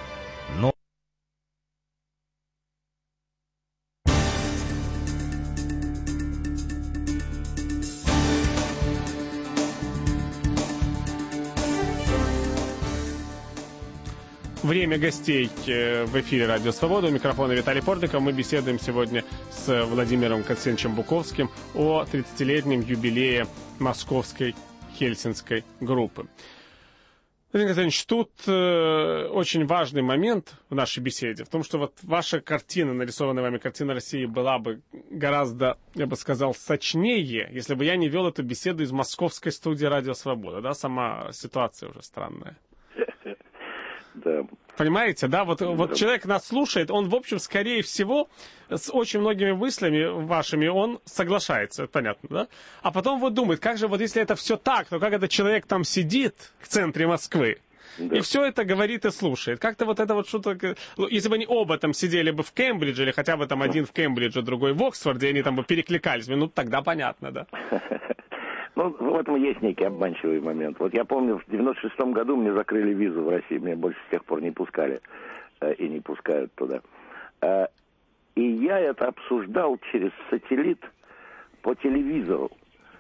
Время гостей в эфире «Радио Свобода». У микрофона Виталий Портников. Мы беседуем сегодня с Владимиром Константиновичем Буковским о 30-летнем юбилее Московской Хельсинской группы. Владимир Константинович, тут очень важный момент в нашей беседе в том, что вот ваша картина, нарисованная вами картина России, была бы гораздо, я бы сказал, сочнее, если бы я не вел эту беседу из московской студии «Радио Свобода». Да, сама ситуация уже странная. Да. Понимаете, да? Вот человек нас слушает, он, в общем, скорее всего, с очень многими мыслями вашими он соглашается, понятно, да? А потом вот думает, как же вот если это все так, то как этот человек там сидит в центре Москвы, да, и все это говорит и слушает. Как-то вот это вот что-то... Если бы они оба там сидели бы в Кембридже, или хотя бы там один в Кембридже, другой в Оксфорде, они там бы перекликались, ну тогда понятно, да. Ну, в этом есть некий обманчивый момент. Вот я помню, в 96-м году мне закрыли визу в России, меня больше с тех пор не пускали и не пускают туда. И я это обсуждал через сателлит по телевизору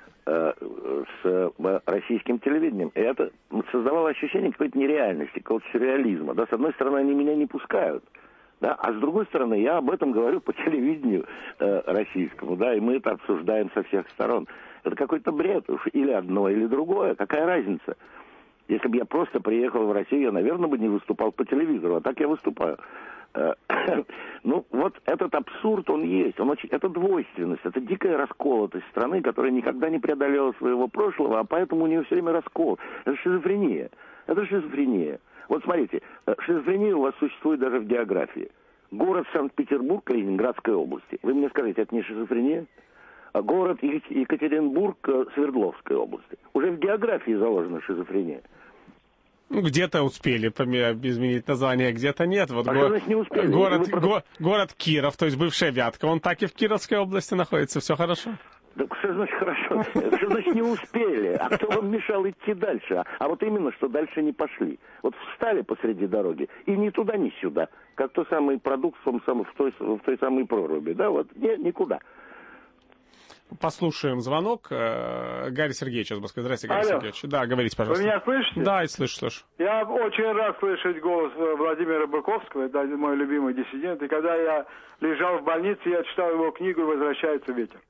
с российским телевидением. И это создавало ощущение какой-то нереальности, какого-то сюрреализма. Да, с одной стороны, они меня не пускают, да, а с другой стороны, я об этом говорю по телевидению российскому, да, и мы это обсуждаем со всех сторон. Это какой-то бред, или одно, или другое, какая разница? Если бы я просто приехал в Россию, я, наверное, бы не выступал по телевизору, а так я выступаю. Ну, вот этот абсурд, он есть, это двойственность, это дикая расколотость страны, которая никогда не преодолела своего прошлого, а поэтому у нее все время раскол. Это шизофрения. Вот смотрите, шизофрения у вас существует даже в географии. Город Санкт-Петербург Ленинградской области. Вы мне скажите, это не шизофрения? Город Екатеринбург Свердловской области. Уже в географии заложена шизофрения. Ну, где-то успели изменить название, где-то нет. Вот что значит не успели? Город Киров, то есть бывшая Вятка, он так и в Кировской области находится, все хорошо? Да что значит хорошо? Что значит не успели? А кто вам мешал идти дальше? А вот именно, что дальше не пошли. Вот встали посреди дороги, и ни туда, ни сюда. Как тот самый продукт в той самой проруби. Да, вот никуда. послушаем звонок. Гарри Сергеевич из Москвы. Здравствуйте, Гарри Сергеевич. Да, говорите, пожалуйста. Вы меня слышите? Да, слышу. Я очень рад слышать голос Владимира Быковского, это мой любимый диссидент. И когда я лежал в больнице, я читал его книгу «Возвращается ветер».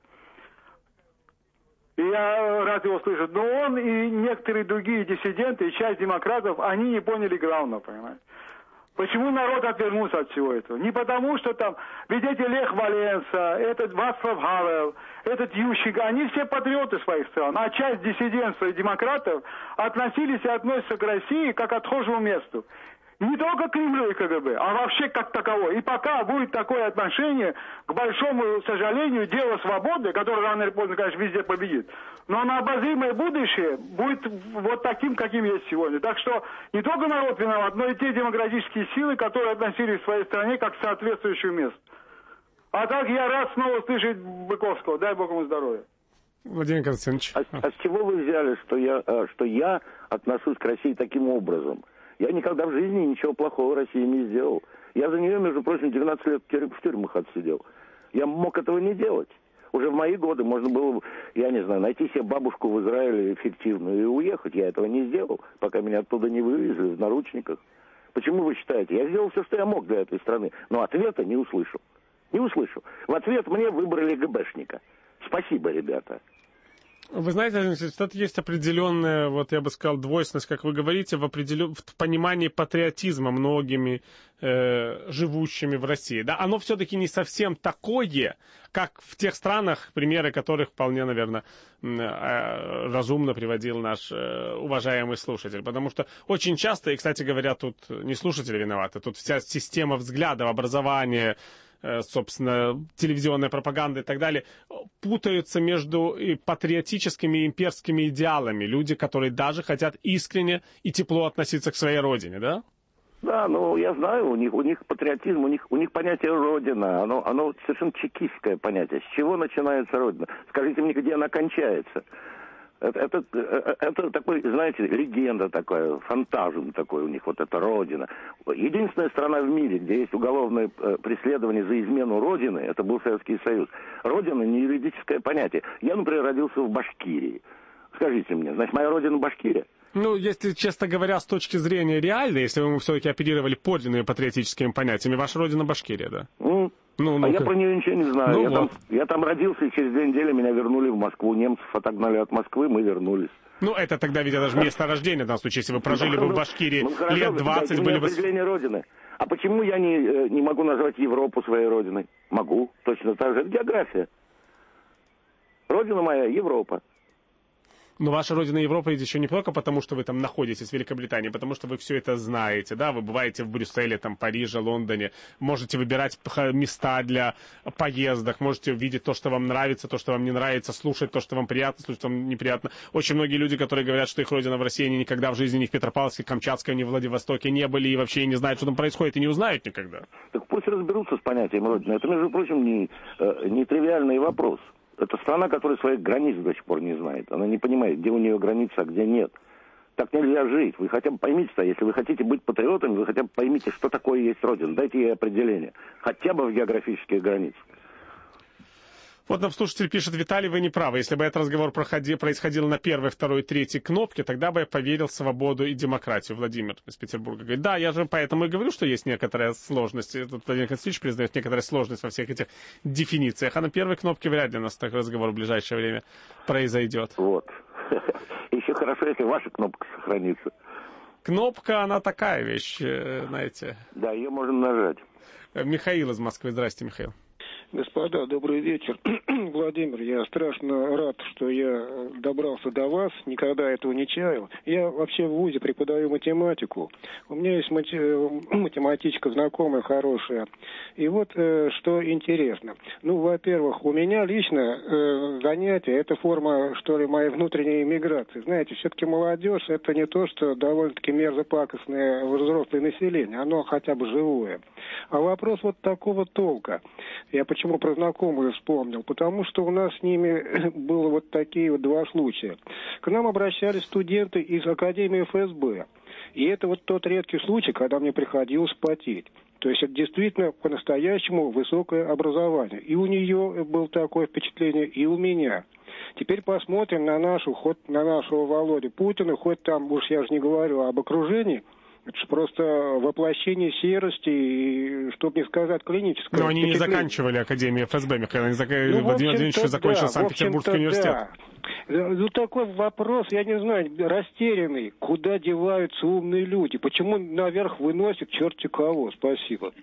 И я рад его слышать. Но он и некоторые другие диссиденты, и часть демократов, они не поняли главного, понимаете? Почему народ отвернулся от всего этого? Не потому, что там, ведь эти Лех Валенса, этот Вацлав Гавел, этот Ющенко, они все патриоты своих стран. А часть диссидентства и демократов относились и относятся к России как к отхожему месту. Не только к Кремлю и КГБ, а вообще как таковой. И пока будет такое отношение, к большому сожалению, дело свободы, которое рано или поздно, конечно, везде победит, но на обозримое будущее будет вот таким, каким есть сегодня. Так что не только народ виноват, но и те демократические силы, которые относились к своей стране как к соответствующему месту. А так я рад снова слышать Быковского. Дай Бог ему здоровья. Владимир Константинович. А с чего вы взяли, что я отношусь к России таким образом? Я никогда в жизни ничего плохого России не сделал. Я за нее, между прочим, 12 лет в тюрьмах отсидел. Я мог этого не делать. Уже в мои годы можно было, я не знаю, найти себе бабушку в Израиле эффективную и уехать. Я этого не сделал, пока меня оттуда не вывезли в наручниках. Почему вы считаете? Я сделал все, что я мог для этой страны, но ответа не услышал. Не услышал. В ответ мне выбрали ГБшника. Спасибо, ребята. Вы знаете, тут есть определенная, вот я бы сказал, двойственность, как вы говорите, в понимании патриотизма многими живущими в России. Да, оно все-таки не совсем такое, как в тех странах, примеры которых вполне, наверное, разумно приводил наш уважаемый слушатель. Потому что очень часто, и, кстати говоря, тут не слушатели виноваты, тут вся система взглядов, образования, собственно, телевизионная пропаганда и так далее, путаются между патриотическими и имперскими идеалами. Люди, которые даже хотят искренне и тепло относиться к своей родине, да? Да, ну, я знаю, у них патриотизм, у них понятие Родина, оно совершенно чекистское понятие. С чего начинается Родина? Скажите мне, где она кончается? Это такой, знаете, легенда такая, фантазм такой у них, вот эта Родина. Единственная страна в мире, где есть уголовное преследование за измену Родины, это был Советский Союз. Родина не юридическое понятие. Я, например, родился в Башкирии. Скажите мне, значит, моя Родина Башкирия? Ну, если, честно говоря, с точки зрения реальной, если вы все-таки оперировали подлинными патриотическими понятиями, ваша Родина Башкирия, да? Я про нее ничего не знаю. Я там родился, и через 2 недели меня вернули в Москву. Немцев отогнали от Москвы, мы вернулись. Ну, это тогда ведь даже место рождения, в данном случае, если вы прожили бы в Башкирии лет 20, были бы... определение Родины. А почему я не могу назвать Европу своей Родиной? Могу, точно так же. Это география. Родина моя — Европа. Но ваша родина Европа еще не только потому, что вы там находитесь в Великобритании, потому что вы все это знаете, да, вы бываете в Брюсселе, там, Париже, Лондоне, можете выбирать места для поездок, можете увидеть то, что вам нравится, то, что вам не нравится, слушать то, что вам приятно, слушать, что вам неприятно. Очень многие люди, которые говорят, что их родина в России, они никогда в жизни ни в Петропавловске, Камчатском, ни в Владивостоке не были и вообще не знают, что там происходит, и не узнают никогда. Так пусть разберутся с понятием родины. Это, между прочим, не тривиальный вопрос. Это страна, которая своих границ до сих пор не знает. Она не понимает, где у нее граница, а где нет. Так нельзя жить. Вы хотя бы поймите-то, если вы хотите быть патриотами, вы хотя бы поймите, что такое есть Родина. Дайте ей определение. Хотя бы в географических границах. Вот нам слушатель пишет: Виталий, вы не правы. Если бы этот разговор происходил на 1, 2, 3 кнопке, тогда бы я поверил в свободу и демократию. Владимир из Петербурга говорит: да, я же поэтому и говорю, что есть некоторая сложность. Тут Владимир Константинович признает некоторая сложность во всех этих дефинициях. А на 1 кнопке вряд ли у нас такой разговор в ближайшее время произойдет. Вот. Еще хорошо, если ваша кнопка сохранится. Кнопка, она такая вещь, знаете. Да, ее можно нажать. Михаил из Москвы. Здрасте, Михаил. Господа, добрый вечер. Владимир, я страшно рад, что я добрался до вас, никогда этого не чаял. Я вообще в ВУЗе преподаю математику. У меня есть математичка знакомая хорошая. И вот что интересно. Ну, во-первых, у меня лично занятие, это форма, что ли, моей внутренней эмиграции. Знаете, все-таки молодежь, это не то, что довольно-таки мерзопакостное взрослое население, оно хотя бы живое. А вопрос вот такого толка. Я почему про знакомых вспомнил? Потому что у нас с ними было вот такие вот 2 случая. К нам обращались студенты из Академии ФСБ. И это вот тот редкий случай, когда мне приходилось потеть. То есть это действительно по-настоящему высокое образование. И у нее было такое впечатление, и у меня. Теперь посмотрим на нашего Володю Путина, хоть там, уж я же не говорю об окружении, это же просто воплощение серости, и, чтобы не сказать, клиническое. Но они не заканчивали Академию ФСБ, Михаил Владимир Владимирович закончил Санкт-Петербургский университет. Да. Ну, такой вопрос, я не знаю, растерянный. Куда деваются умные люди? Почему наверх выносят черти кого? Спасибо.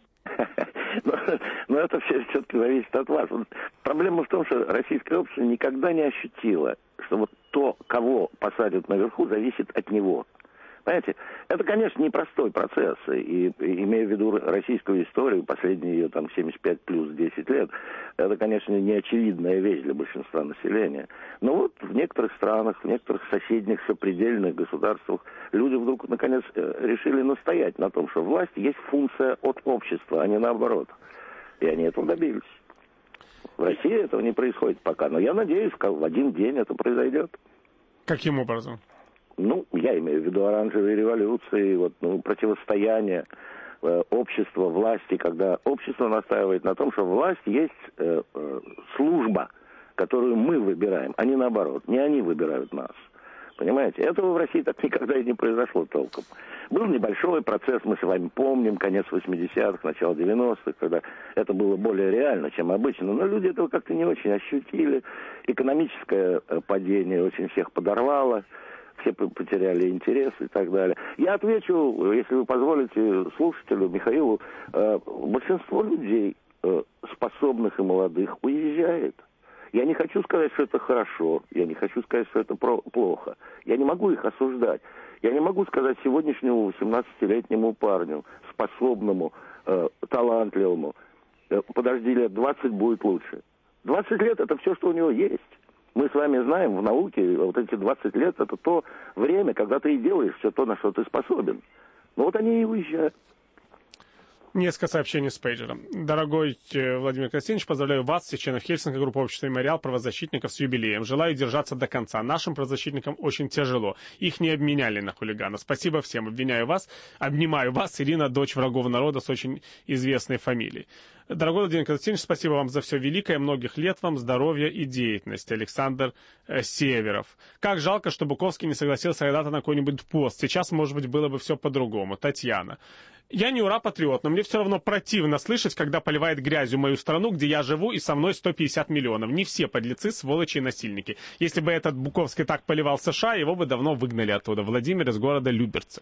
Но это все-таки зависит от вас. Проблема в том, что российское общество никогда не ощутило, что вот то, кого посадят наверху, зависит от него. Понимаете, это, конечно, непростой процесс, и имея в виду российскую историю, последние ее там 75 плюс 10 лет, это, конечно, не очевидная вещь для большинства населения. Но вот в некоторых странах, в некоторых соседних сопредельных государствах люди вдруг, наконец, решили настоять на том, что власть есть функция от общества, а не наоборот. И они этого добились. В России этого не происходит пока, но я надеюсь, в один день это произойдет. Каким образом? Ну, я имею в виду оранжевые революции, противостояние общества, власти, когда общество настаивает на том, что власть есть служба, которую мы выбираем, а не наоборот. Не они выбирают нас. Понимаете? Этого в России так никогда и не произошло толком. Был небольшой процесс, мы с вами помним, конец 80-х, начало 90-х, когда это было более реально, чем обычно. Но люди этого как-то не очень ощутили. Экономическое падение очень всех подорвало. Все потеряли интерес и так далее. Я отвечу, если вы позволите, слушателю Михаилу, большинство людей, способных и молодых, уезжает. Я не хочу сказать, что это хорошо, я не хочу сказать, что это плохо. Я не могу их осуждать. Я не могу сказать сегодняшнему 18-летнему парню, способному, талантливому, подожди, лет 20 будет лучше. 20 лет это все, что у него есть. Мы с вами знаем в науке, вот эти 20 лет, это то время, когда ты и делаешь все то, на что ты способен. Но вот они и уезжают. Несколько сообщений с пейджером. Дорогой Владимир Константинович, поздравляю вас, всех членов Хельсинки, группы общества «Мемориал», правозащитников с юбилеем. Желаю держаться до конца. Нашим правозащитникам очень тяжело. Их не обменяли на хулиганов. Спасибо всем. Обнимаю вас, Ирина, дочь врагов народа с очень известной фамилией. Дорогой Владимир Константинович, спасибо вам за все великое, многих лет вам, здоровья и деятельности. Александр Северов. Как жалко, что Буковский не согласился когда-то на какой-нибудь пост. Сейчас, может быть, было бы все по-другому. Татьяна. Я не ура-патриот, но мне все равно противно слышать, когда поливает грязью мою страну, где я живу, и со мной 150 миллионов. Не все подлецы, сволочи и насильники. Если бы этот Буковский так поливал США, его бы давно выгнали оттуда. Владимир из города Люберцы.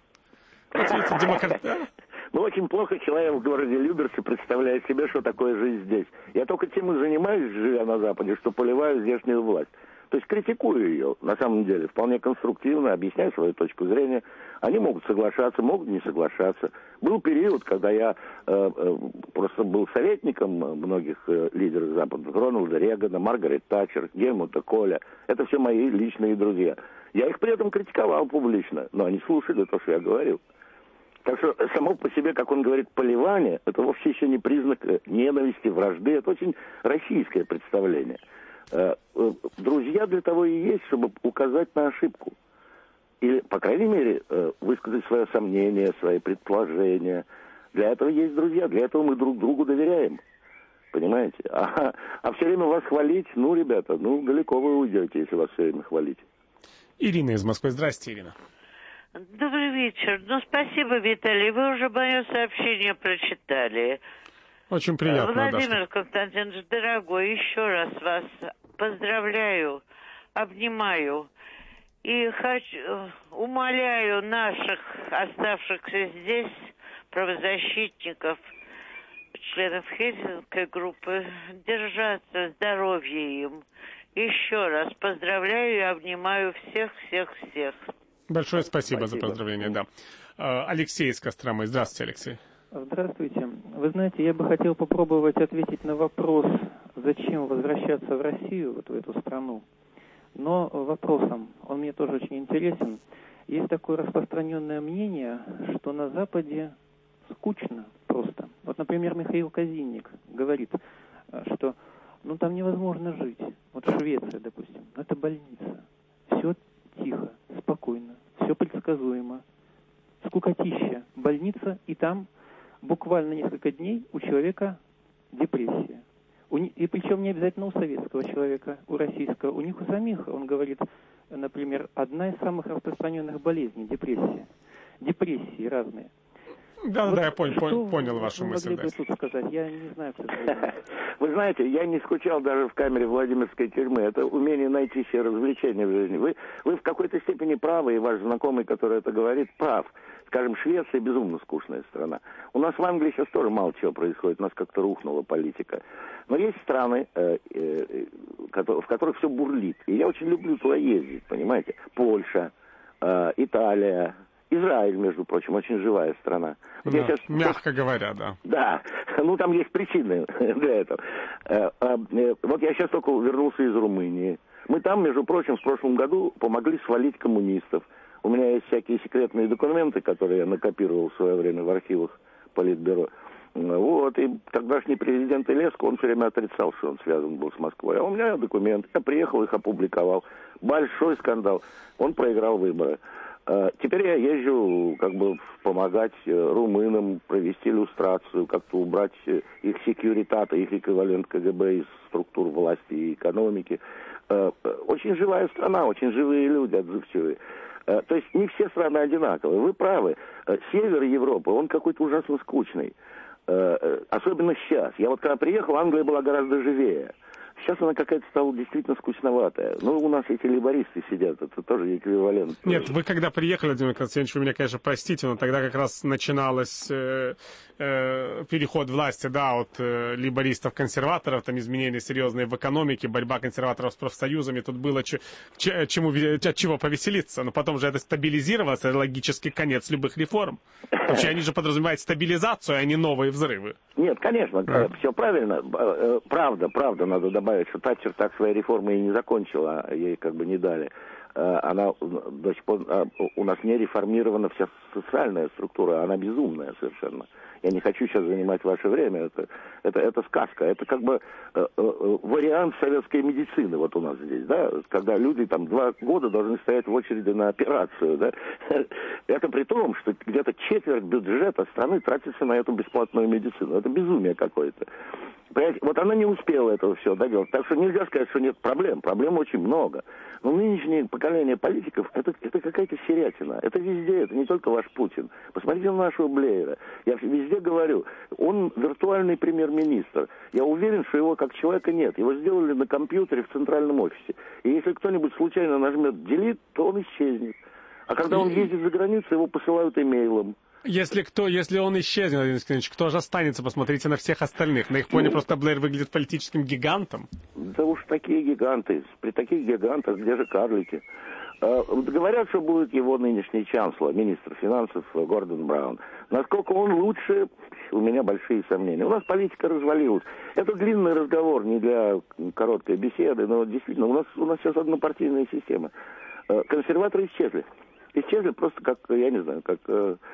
Ну, очень плохо человек в городе Люберцы представляет себе, что такое жизнь здесь. Я только тем и занимаюсь, живя на Западе, что поливаю здешнюю власть. То есть критикую ее, на самом деле, вполне конструктивно, объясняю свою точку зрения. Они могут соглашаться, могут не соглашаться. Был период, когда я просто был советником многих лидеров Запада. Рональда Рейгана, Маргарет Татчер, Гельмута Коля. Это все мои личные друзья. Я их при этом критиковал публично, но они слушали то, что я говорил. Так что само по себе, как он говорит, поливание, это вовсе еще не признак ненависти, вражды. Это очень российское представление. Друзья для того и есть, чтобы указать на ошибку. Или, по крайней мере, высказать свое сомнение, свои предположения. Для этого есть друзья, для этого мы друг другу доверяем. Понимаете? А все время вас хвалить, ребята, далеко вы уйдете, если вас все время хвалить. Ирина из Москвы. Здрасте, Ирина. Добрый вечер. Спасибо, Виталий. Вы уже мое сообщение прочитали. Очень приятно, Владимир Константинович, дорогой, еще раз вас поздравляю, обнимаю и умоляю наших оставшихся здесь правозащитников, членов Хельсинской группы, держаться, здоровья им. Еще раз поздравляю и обнимаю всех. Большое спасибо за поздравление, да. Алексей из Костромы. Здравствуйте, Алексей. Здравствуйте. Вы знаете, я бы хотел попробовать ответить на вопрос, зачем возвращаться в Россию, в эту страну. Но вопросом, он мне тоже очень интересен. Есть такое распространенное мнение, что на Западе скучно просто. Вот, например, Михаил Казинник говорит, что там невозможно жить. Вот Швеция, допустим, это больница. Все тихо, спокойно, все предсказуемо. Скукотища, больница, и там буквально несколько дней у человека депрессия. И причем не обязательно у советского человека, у российского, у них у самих, он говорит, например, одна из самых распространенных болезней – депрессия. Депрессии разные. Да, вот я понял вашу вы мысль. Могли бы тут сказать? Я не знаю, кто это. Вы знаете, я не скучал даже в камере Владимирской тюрьмы. Это умение найти себе развлечения в жизни. Вы в какой-то степени правы, и ваш знакомый, который это говорит, прав. Скажем, Швеция безумно скучная страна. У нас в Англии сейчас тоже мало чего происходит. У нас как-то рухнула политика. Но есть страны, в которых все бурлит. И я очень люблю туда ездить, понимаете? Польша, Италия, Израиль, между прочим, очень живая страна. Вот да, мягко говоря, да. Да, ну там есть причины для этого. Вот я сейчас только вернулся из Румынии. Мы там, между прочим, в прошлом году помогли свалить коммунистов. У меня есть всякие секретные документы, которые я накопировал в свое время в архивах Политбюро. Вот, и тогдашний президент Илеско, он все время отрицал, что он связан был с Москвой. А у меня документы, я приехал, их опубликовал. Большой скандал. Он проиграл выборы. Теперь я езжу как бы помогать румынам провести иллюстрацию, как-то убрать их секьюритата, их эквивалент КГБ из структур власти и экономики. Очень живая страна, очень живые люди, отзывчивые. То есть не все страны одинаковые. Вы правы. Север Европы, он какой-то ужасно скучный. Особенно сейчас. Я вот когда приехал, Англия была гораздо живее. Сейчас она какая-то стала действительно скучноватая. Ну, у нас эти лейбористы сидят, это тоже эквивалент. Нет, вы когда приехали, Владимир Константинович, вы меня, конечно, простите, но тогда как раз начинался переход власти, да, от лейбористов к консерваторам, там изменения серьезные в экономике, борьба консерваторов с профсоюзами, тут было от чего повеселиться. Но потом же это стабилизировалось, это логический конец любых реформ. Вообще они же подразумевают стабилизацию, а не новые взрывы. Нет, конечно, все правильно. Правда, надо добавить, что Татчер так свои реформы и не закончила, ей как бы не дали. Она до сих пор, у нас не реформирована вся социальная структура, она безумная совершенно. Я не хочу сейчас занимать ваше время, это сказка, это как бы вариант советской медицины вот у нас здесь, да, когда люди там 2 года должны стоять в очереди на операцию, да. Это при том, что где-то четверть бюджета страны тратится на эту бесплатную медицину. Это безумие какое-то. Понимаете, вот она не успела этого все доделать. Так что нельзя сказать, что нет проблем. Проблем очень много. Но нынешнее поколение политиков, это какая-то серятина. Это везде, это не только ваш Путин. Посмотрите на нашего Блеера. Я везде говорю, он виртуальный премьер-министр. Я уверен, что его как человека нет. Его сделали на компьютере в центральном офисе. И если кто-нибудь случайно нажмет «Delete», то он исчезнет. А когда он ездит за границу, его посылают имейлом. Если он исчезнет, Владимир Константинович, кто же останется? Посмотрите на всех остальных. На их фоне просто Блэр выглядит политическим гигантом. Да уж такие гиганты. При таких гигантах где же карлики? Говорят, что будет его нынешний чанслер, министр финансов Гордон Браун. Насколько он лучше, у меня большие сомнения. У нас политика развалилась. Это длинный разговор, не для короткой беседы, но действительно, у нас сейчас однопартийная система. Консерваторы исчезли. Исчезли просто как, я не знаю, как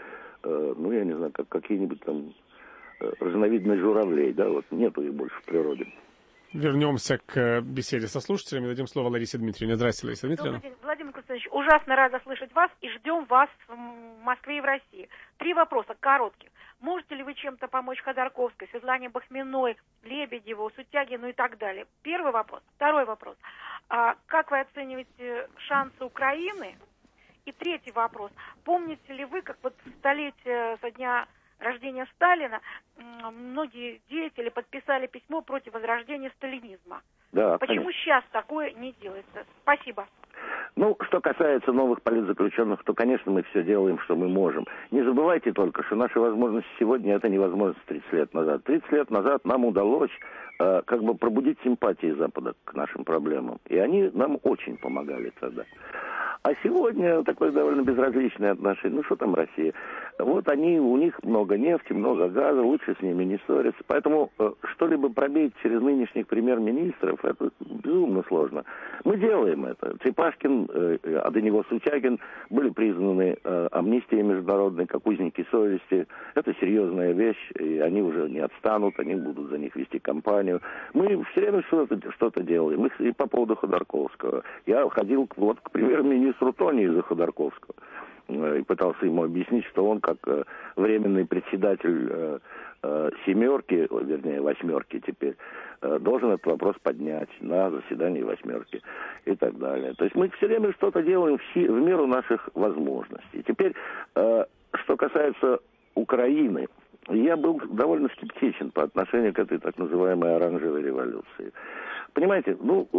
какие-нибудь там разновидные журавлей, да, вот нету их больше в природе. Вернемся к беседе со слушателями. Дадим слово Ларисе Дмитриевне. Здравствуйте, Лариса Дмитриевна. Добрый день, Владимир Константинович. Ужасно рада слышать вас и ждем вас в Москве и в России. 3 вопроса коротких. Можете ли вы чем-то помочь Ходорковской, Светлане Бахминой, Лебедеву, Сутягину и так далее? Первый вопрос. Второй вопрос. Как вы оцениваете шансы Украины? И третий вопрос. Помните ли вы, как вот в столетие со дня рождения Сталина многие деятели подписали письмо против возрождения сталинизма? Да, почему конечно. сейчас такое не делается? Спасибо. Ну, что касается новых политзаключенных, то, конечно, мы все делаем, что мы можем. Не забывайте только, что наши возможности сегодня — это невозможность 30 лет назад. 30 лет назад нам удалось как бы пробудить симпатии Запада к нашим проблемам. И они нам очень помогали тогда. А сегодня такое довольно безразличное отношение. Ну, что там Россия? Вот у них много нефти, много газа, лучше с ними не ссориться. Поэтому что-либо пробить через нынешних премьер-министров, это безумно сложно. Мы делаем это. Цепашкин, а до него Сутягин были признаны амнистией международной, как узники совести. Это серьезная вещь, и они уже не отстанут, они будут за них вести кампанию. Мы все время что-то делаем. И по поводу Ходорковского. Я ходил к премьер-министру Тони из-за Ходорковского. и пытался ему объяснить, что он, как временный председатель «семерки», вернее, «восьмерки» теперь, должен этот вопрос поднять на заседании «восьмерки» и так далее. То есть мы все время что-то делаем в меру наших возможностей. Теперь, что касается Украины, я был довольно скептичен по отношению к этой так называемой оранжевой революции. Понимаете,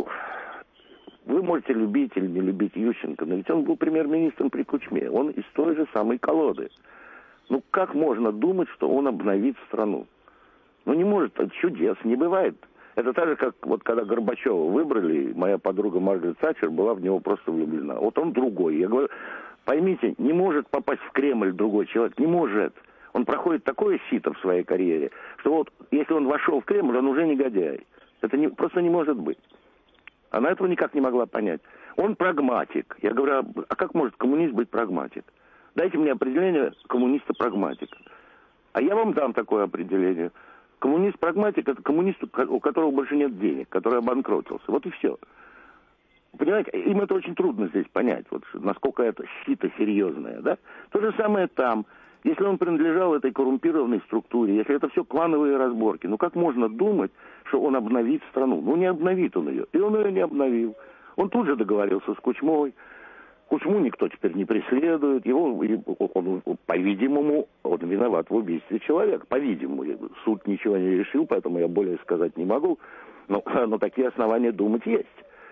вы можете любить или не любить Ющенко, но ведь он был премьер-министром при Кучме, он из той же самой колоды. Как можно думать, что он обновит страну? Не может, чудес не бывает. Это так же, как когда Горбачева выбрали, моя подруга Маргарет Тэтчер была в него просто влюблена. Вот он другой. Я говорю, поймите, не может попасть в Кремль другой человек, не может. Он проходит такое сито в своей карьере, что если он вошел в Кремль, он уже негодяй. Это просто не может быть. Она этого никак не могла понять. Он прагматик. Я говорю, а как может коммунист быть прагматик? Дайте мне определение коммуниста-прагматика. А я вам дам такое определение. Коммунист-прагматик – это коммунист, у которого больше нет денег, который обанкротился. Вот и все. Понимаете, им это очень трудно здесь понять, насколько это сито серьезное. Да? То же самое там. Если он принадлежал этой коррумпированной структуре, если это все клановые разборки, как можно думать, что он обновит страну? Не обновит он ее. И он ее не обновил. Он тут же договорился с Кучмой. Кучму никто теперь не преследует. Он, по-видимому, он виноват в убийстве человека. По-видимому. Суд ничего не решил, поэтому я более сказать не могу. Но такие основания думать есть.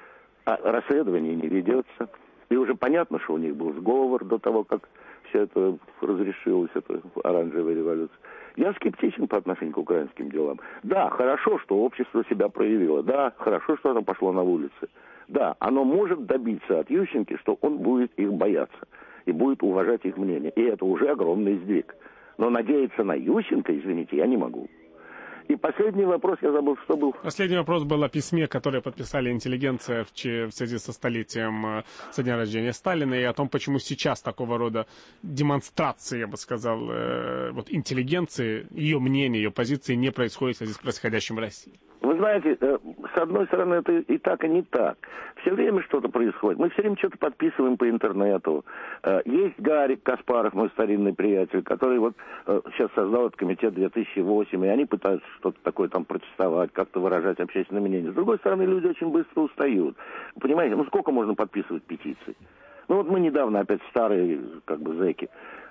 А расследование не ведется. И уже понятно, что у них был сговор до того, как все это разрешилось, эта оранжевая революция. Я скептичен по отношению к украинским делам. Да, хорошо, что общество себя проявило. Да, хорошо, что оно пошло на улицы. Да, оно может добиться от Ющенки, что он будет их бояться и будет уважать их мнение. И это уже огромный сдвиг. Но надеяться на Ющенко, извините, я не могу. И последний вопрос, я забыл, что был. Последний вопрос был о письме, которое подписали интеллигенция в связи со столетием со дня рождения Сталина, и о том, почему сейчас такого рода демонстрации, я бы сказал, интеллигенции, ее мнения, ее позиции не происходит в связи с происходящим в России. Вы знаете, с одной стороны, это и так, и не так. Все время что-то происходит. Мы все время что-то подписываем по интернету. Есть Гарик Каспаров, мой старинный приятель, который сейчас создал этот комитет 2008, и они пытаются что-то такое там протестовать, как-то выражать общественное мнение. С другой стороны, люди очень быстро устают. Понимаете, сколько можно подписывать петиций? Мы недавно опять старые, зэки,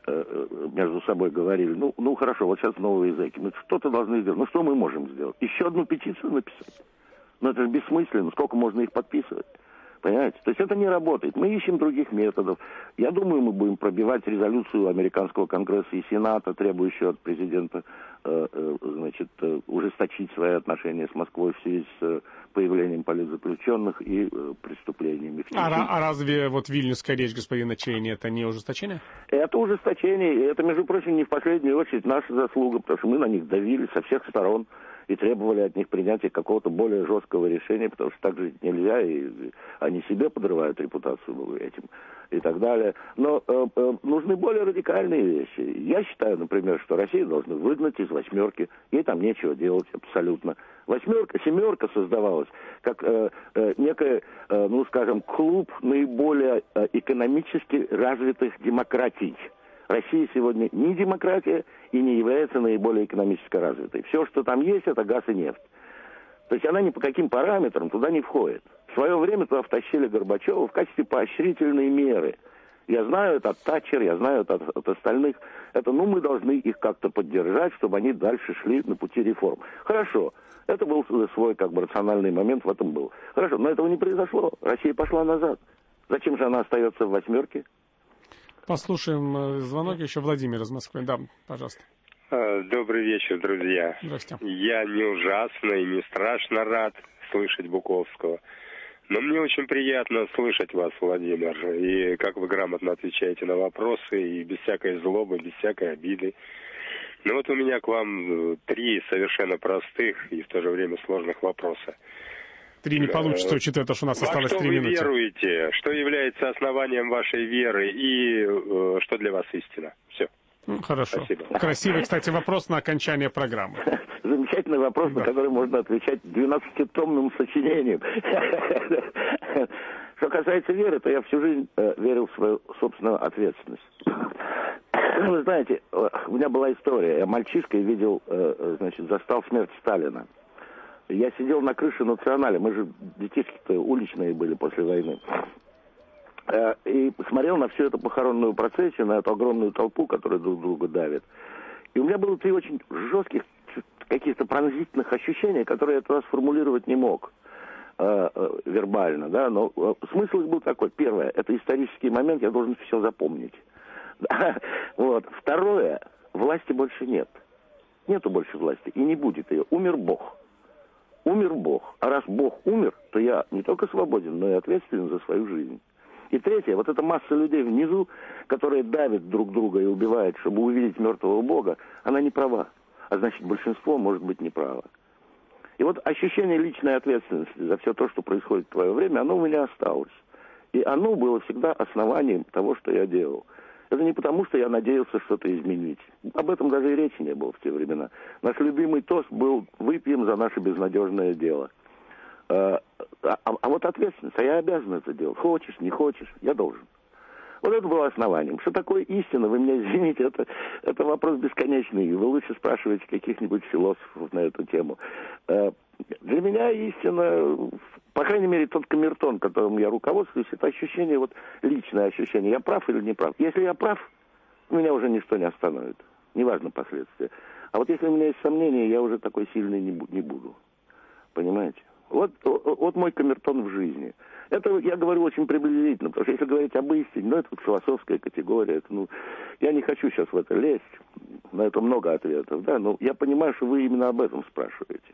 между собой говорили, хорошо, сейчас новые зэки, мы что-то должны сделать. Что мы можем сделать? Еще одну петицию написать? Это же бессмысленно, сколько можно их подписывать? Понимаете? То есть это не работает. Мы ищем других методов. Я думаю, мы будем пробивать резолюцию Американского Конгресса и Сената, требующую от президента ужесточить свои отношения с Москвой в связи с появлением политзаключенных и преступлениями. А разве Вильнюсская речь господина Чейни это не ужесточение? Это ужесточение, и это, между прочим, не в последнюю очередь наша заслуга, потому что мы на них давили со всех сторон и требовали от них принятия какого-то более жесткого решения, потому что так жить нельзя, и они себе подрывают репутацию этим и так далее. Но нужны более радикальные вещи. Я считаю, например, что Россию должны выгнать из восьмерки. Ей там нечего делать абсолютно. Восьмерка, семерка создавалась как некий, клуб наиболее экономически развитых демократий. Россия сегодня не демократия и не является наиболее экономически развитой. Все, что там есть, это газ и нефть. То есть она ни по каким параметрам туда не входит. В свое время туда втащили Горбачева в качестве поощрительной меры. Я знаю это от Тэтчер, я знаю это от остальных. Мы должны их как-то поддержать, чтобы они дальше шли на пути реформ. Хорошо, это был свой рациональный момент, в этом был. Хорошо, но этого не произошло. Россия пошла назад. Зачем же она остается в восьмерке? Послушаем звонок еще. Владимир из Москвы. Да, пожалуйста. Добрый вечер, друзья. Здравствуйте. Я не ужасно и не страшно рад слышать Буковского. Но мне очень приятно слышать вас, Владимир, и как вы грамотно отвечаете на вопросы, и без всякой злобы, без всякой обиды. У меня к вам 3 совершенно простых и в то же время сложных вопроса. 3 не получится, учитывая то, что у нас осталось 3 минуты. Во что вы веруете? Что является основанием вашей веры? И что для вас истина? Все. Хорошо. Спасибо. Красивый, кстати, вопрос на окончание программы. Замечательный вопрос, на который можно отвечать 12-томным сочинением. Что касается веры, то я всю жизнь верил в свою собственную ответственность. Вы знаете, у меня была история. Я мальчишкой видел, застал смерть Сталина. Я сидел на крыше Националя, мы же детишки-то уличные были после войны. И смотрел на всю эту похоронную процессию, на эту огромную толпу, которая друг друга давит. И у меня было 3 очень жестких, каких-то пронзительных ощущения, которые я тогда сформулировать не мог вербально, да, но смысл их был такой. Первое, это исторический момент, я должен все запомнить. Вот. Второе, власти больше нет. Нету больше власти, и не будет ее. Умер Бог. Умер Бог. А раз Бог умер, то я не только свободен, но и ответственен за свою жизнь. И третье, вот эта масса людей внизу, которые давят друг друга и убивают, чтобы увидеть мертвого Бога, она не права. А значит, большинство может быть неправо. И вот ощущение личной ответственности за все то, что происходит в твое время, оно у меня осталось. И оно было всегда основанием того, что я делал. Это не потому, что я надеялся что-то изменить. Об этом даже и речи не было в те времена. Наш любимый тост был «Выпьем за наше безнадежное дело». А вот ответственность, а я обязан это делать. Хочешь, не хочешь, я должен. Вот это было основанием. Что такое истина, вы меня извините, это вопрос бесконечный. Вы лучше спрашиваете каких-нибудь философов на эту тему. Для меня истина, по крайней мере, тот камертон, которым я руководствуюсь, это ощущение, вот личное ощущение, я прав или не прав. Если я прав, меня уже ничто не остановит. Неважно последствия. А вот если у меня есть сомнения, я уже такой сильный не буду. Понимаете? Вот мой камертон в жизни. Это я говорю очень приблизительно, потому что если говорить об истине, это философская категория. Я не хочу сейчас в это лезть, на это много ответов, да, но я понимаю, что вы именно об этом спрашиваете.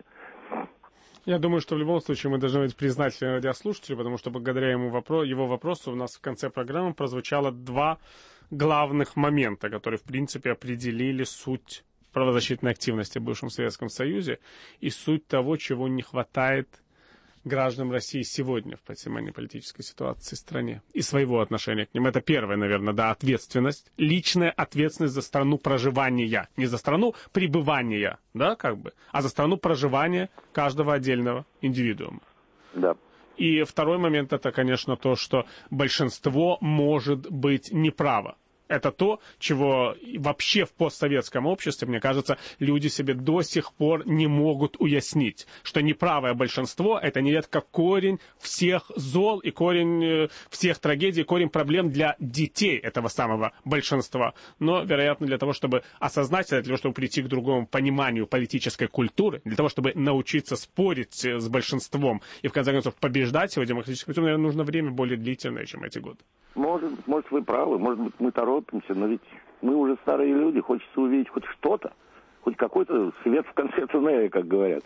Я думаю, что в любом случае мы должны быть признательны радиослушателю, потому что благодаря его вопросу у нас в конце программы прозвучало 2 главных момента, которые, в принципе, определили суть правозащитной активности в бывшем Советском Союзе и суть того, чего не хватает гражданам России сегодня в понимании политической ситуации в стране и своего отношения к ним. Это первое, наверное, да, ответственность. Личная ответственность за страну проживания. Не за страну пребывания, да, а за страну проживания каждого отдельного индивидуума. Да. И второй момент, это, конечно, то, что большинство может быть неправо. Это то, чего вообще в постсоветском обществе, мне кажется, люди себе до сих пор не могут уяснить. Что неправое большинство – это нередко корень всех зол и корень всех трагедий, корень проблем для детей этого самого большинства. Но, вероятно, для того, чтобы осознать это, для того, чтобы прийти к другому пониманию политической культуры, для того, чтобы научиться спорить с большинством и, в конце концов, побеждать его демократической культурой, наверное, нужно время более длительное, чем эти годы. Может, вы правы, может быть, мы торопимся, но ведь мы уже старые люди, хочется увидеть хоть что-то, хоть какой-то свет в конце туннеля, как говорят.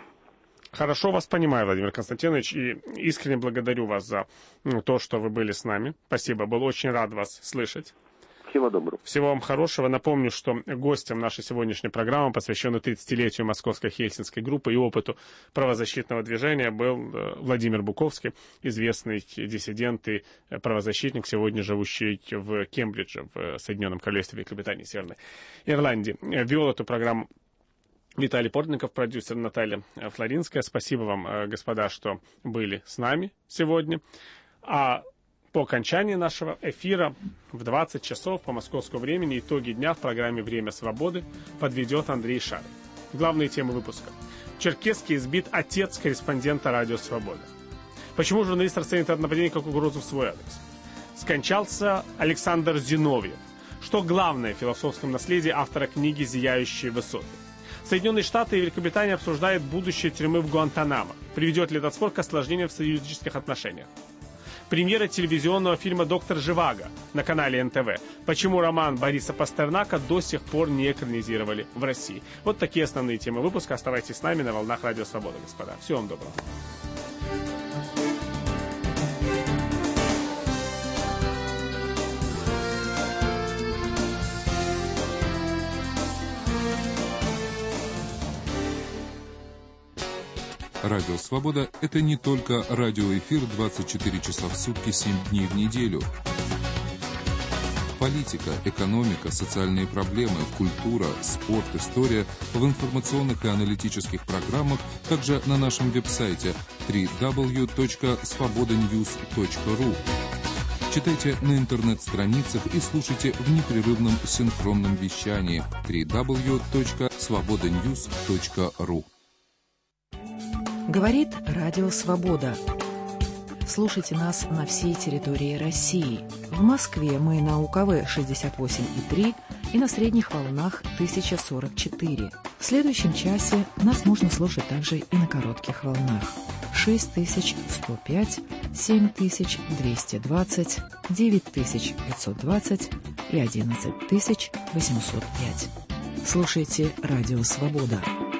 Хорошо вас понимаю, Владимир Константинович, и искренне благодарю вас за то, что вы были с нами. Спасибо, был очень рад вас слышать. Всего доброго. Всего вам хорошего. Напомню, что гостем нашей сегодняшней программы, посвященной 30-летию Московской Хельсинской группы и опыту правозащитного движения, был Владимир Буковский, известный диссидент и правозащитник, сегодня живущий в Кембридже, в Соединенном Королевстве Великобритании и Северной Ирландии. Вел эту программу Виталий Портников, продюсер Наталья Флоринская. Спасибо вам, господа, что были с нами сегодня. А по окончании нашего эфира в 20 часов по московскому времени итоги дня в программе «Время свободы» подведет Андрей Шарый. Главные темы выпуска. В Черкесске избит отец корреспондента «Радио Свобода». Почему журналист расценит это нападение как угрозу в свой адрес? Скончался Александр Зиновьев. Что главное в философском наследии автора книги «Зияющие высоты»? Соединенные Штаты и Великобритания обсуждают будущее тюрьмы в Гуантанамо. Приведет ли этот спор к осложнениям в союзнических отношениях? Премьера телевизионного фильма «Доктор Живаго» на канале НТВ. Почему роман Бориса Пастернака до сих пор не экранизировали в России? Вот такие основные темы выпуска. Оставайтесь с нами на волнах Радио Свобода, господа. Всего вам доброго. Радио «Свобода» — это не только радиоэфир 24 часа в сутки, 7 дней в неделю. Политика, экономика, социальные проблемы, культура, спорт, история в информационных и аналитических программах, также на нашем веб-сайте www.svobodanews.ru. Читайте на интернет-страницах и слушайте в непрерывном синхронном вещании www.svobodanews.ru. Говорит Радио Свобода. Слушайте нас на всей территории России. В Москве мы на УКВ 68,3 и на средних волнах 1044. В следующем часе нас можно слушать также и на коротких волнах 6105, 7220, 9520 и 11805. Слушайте Радио Свобода.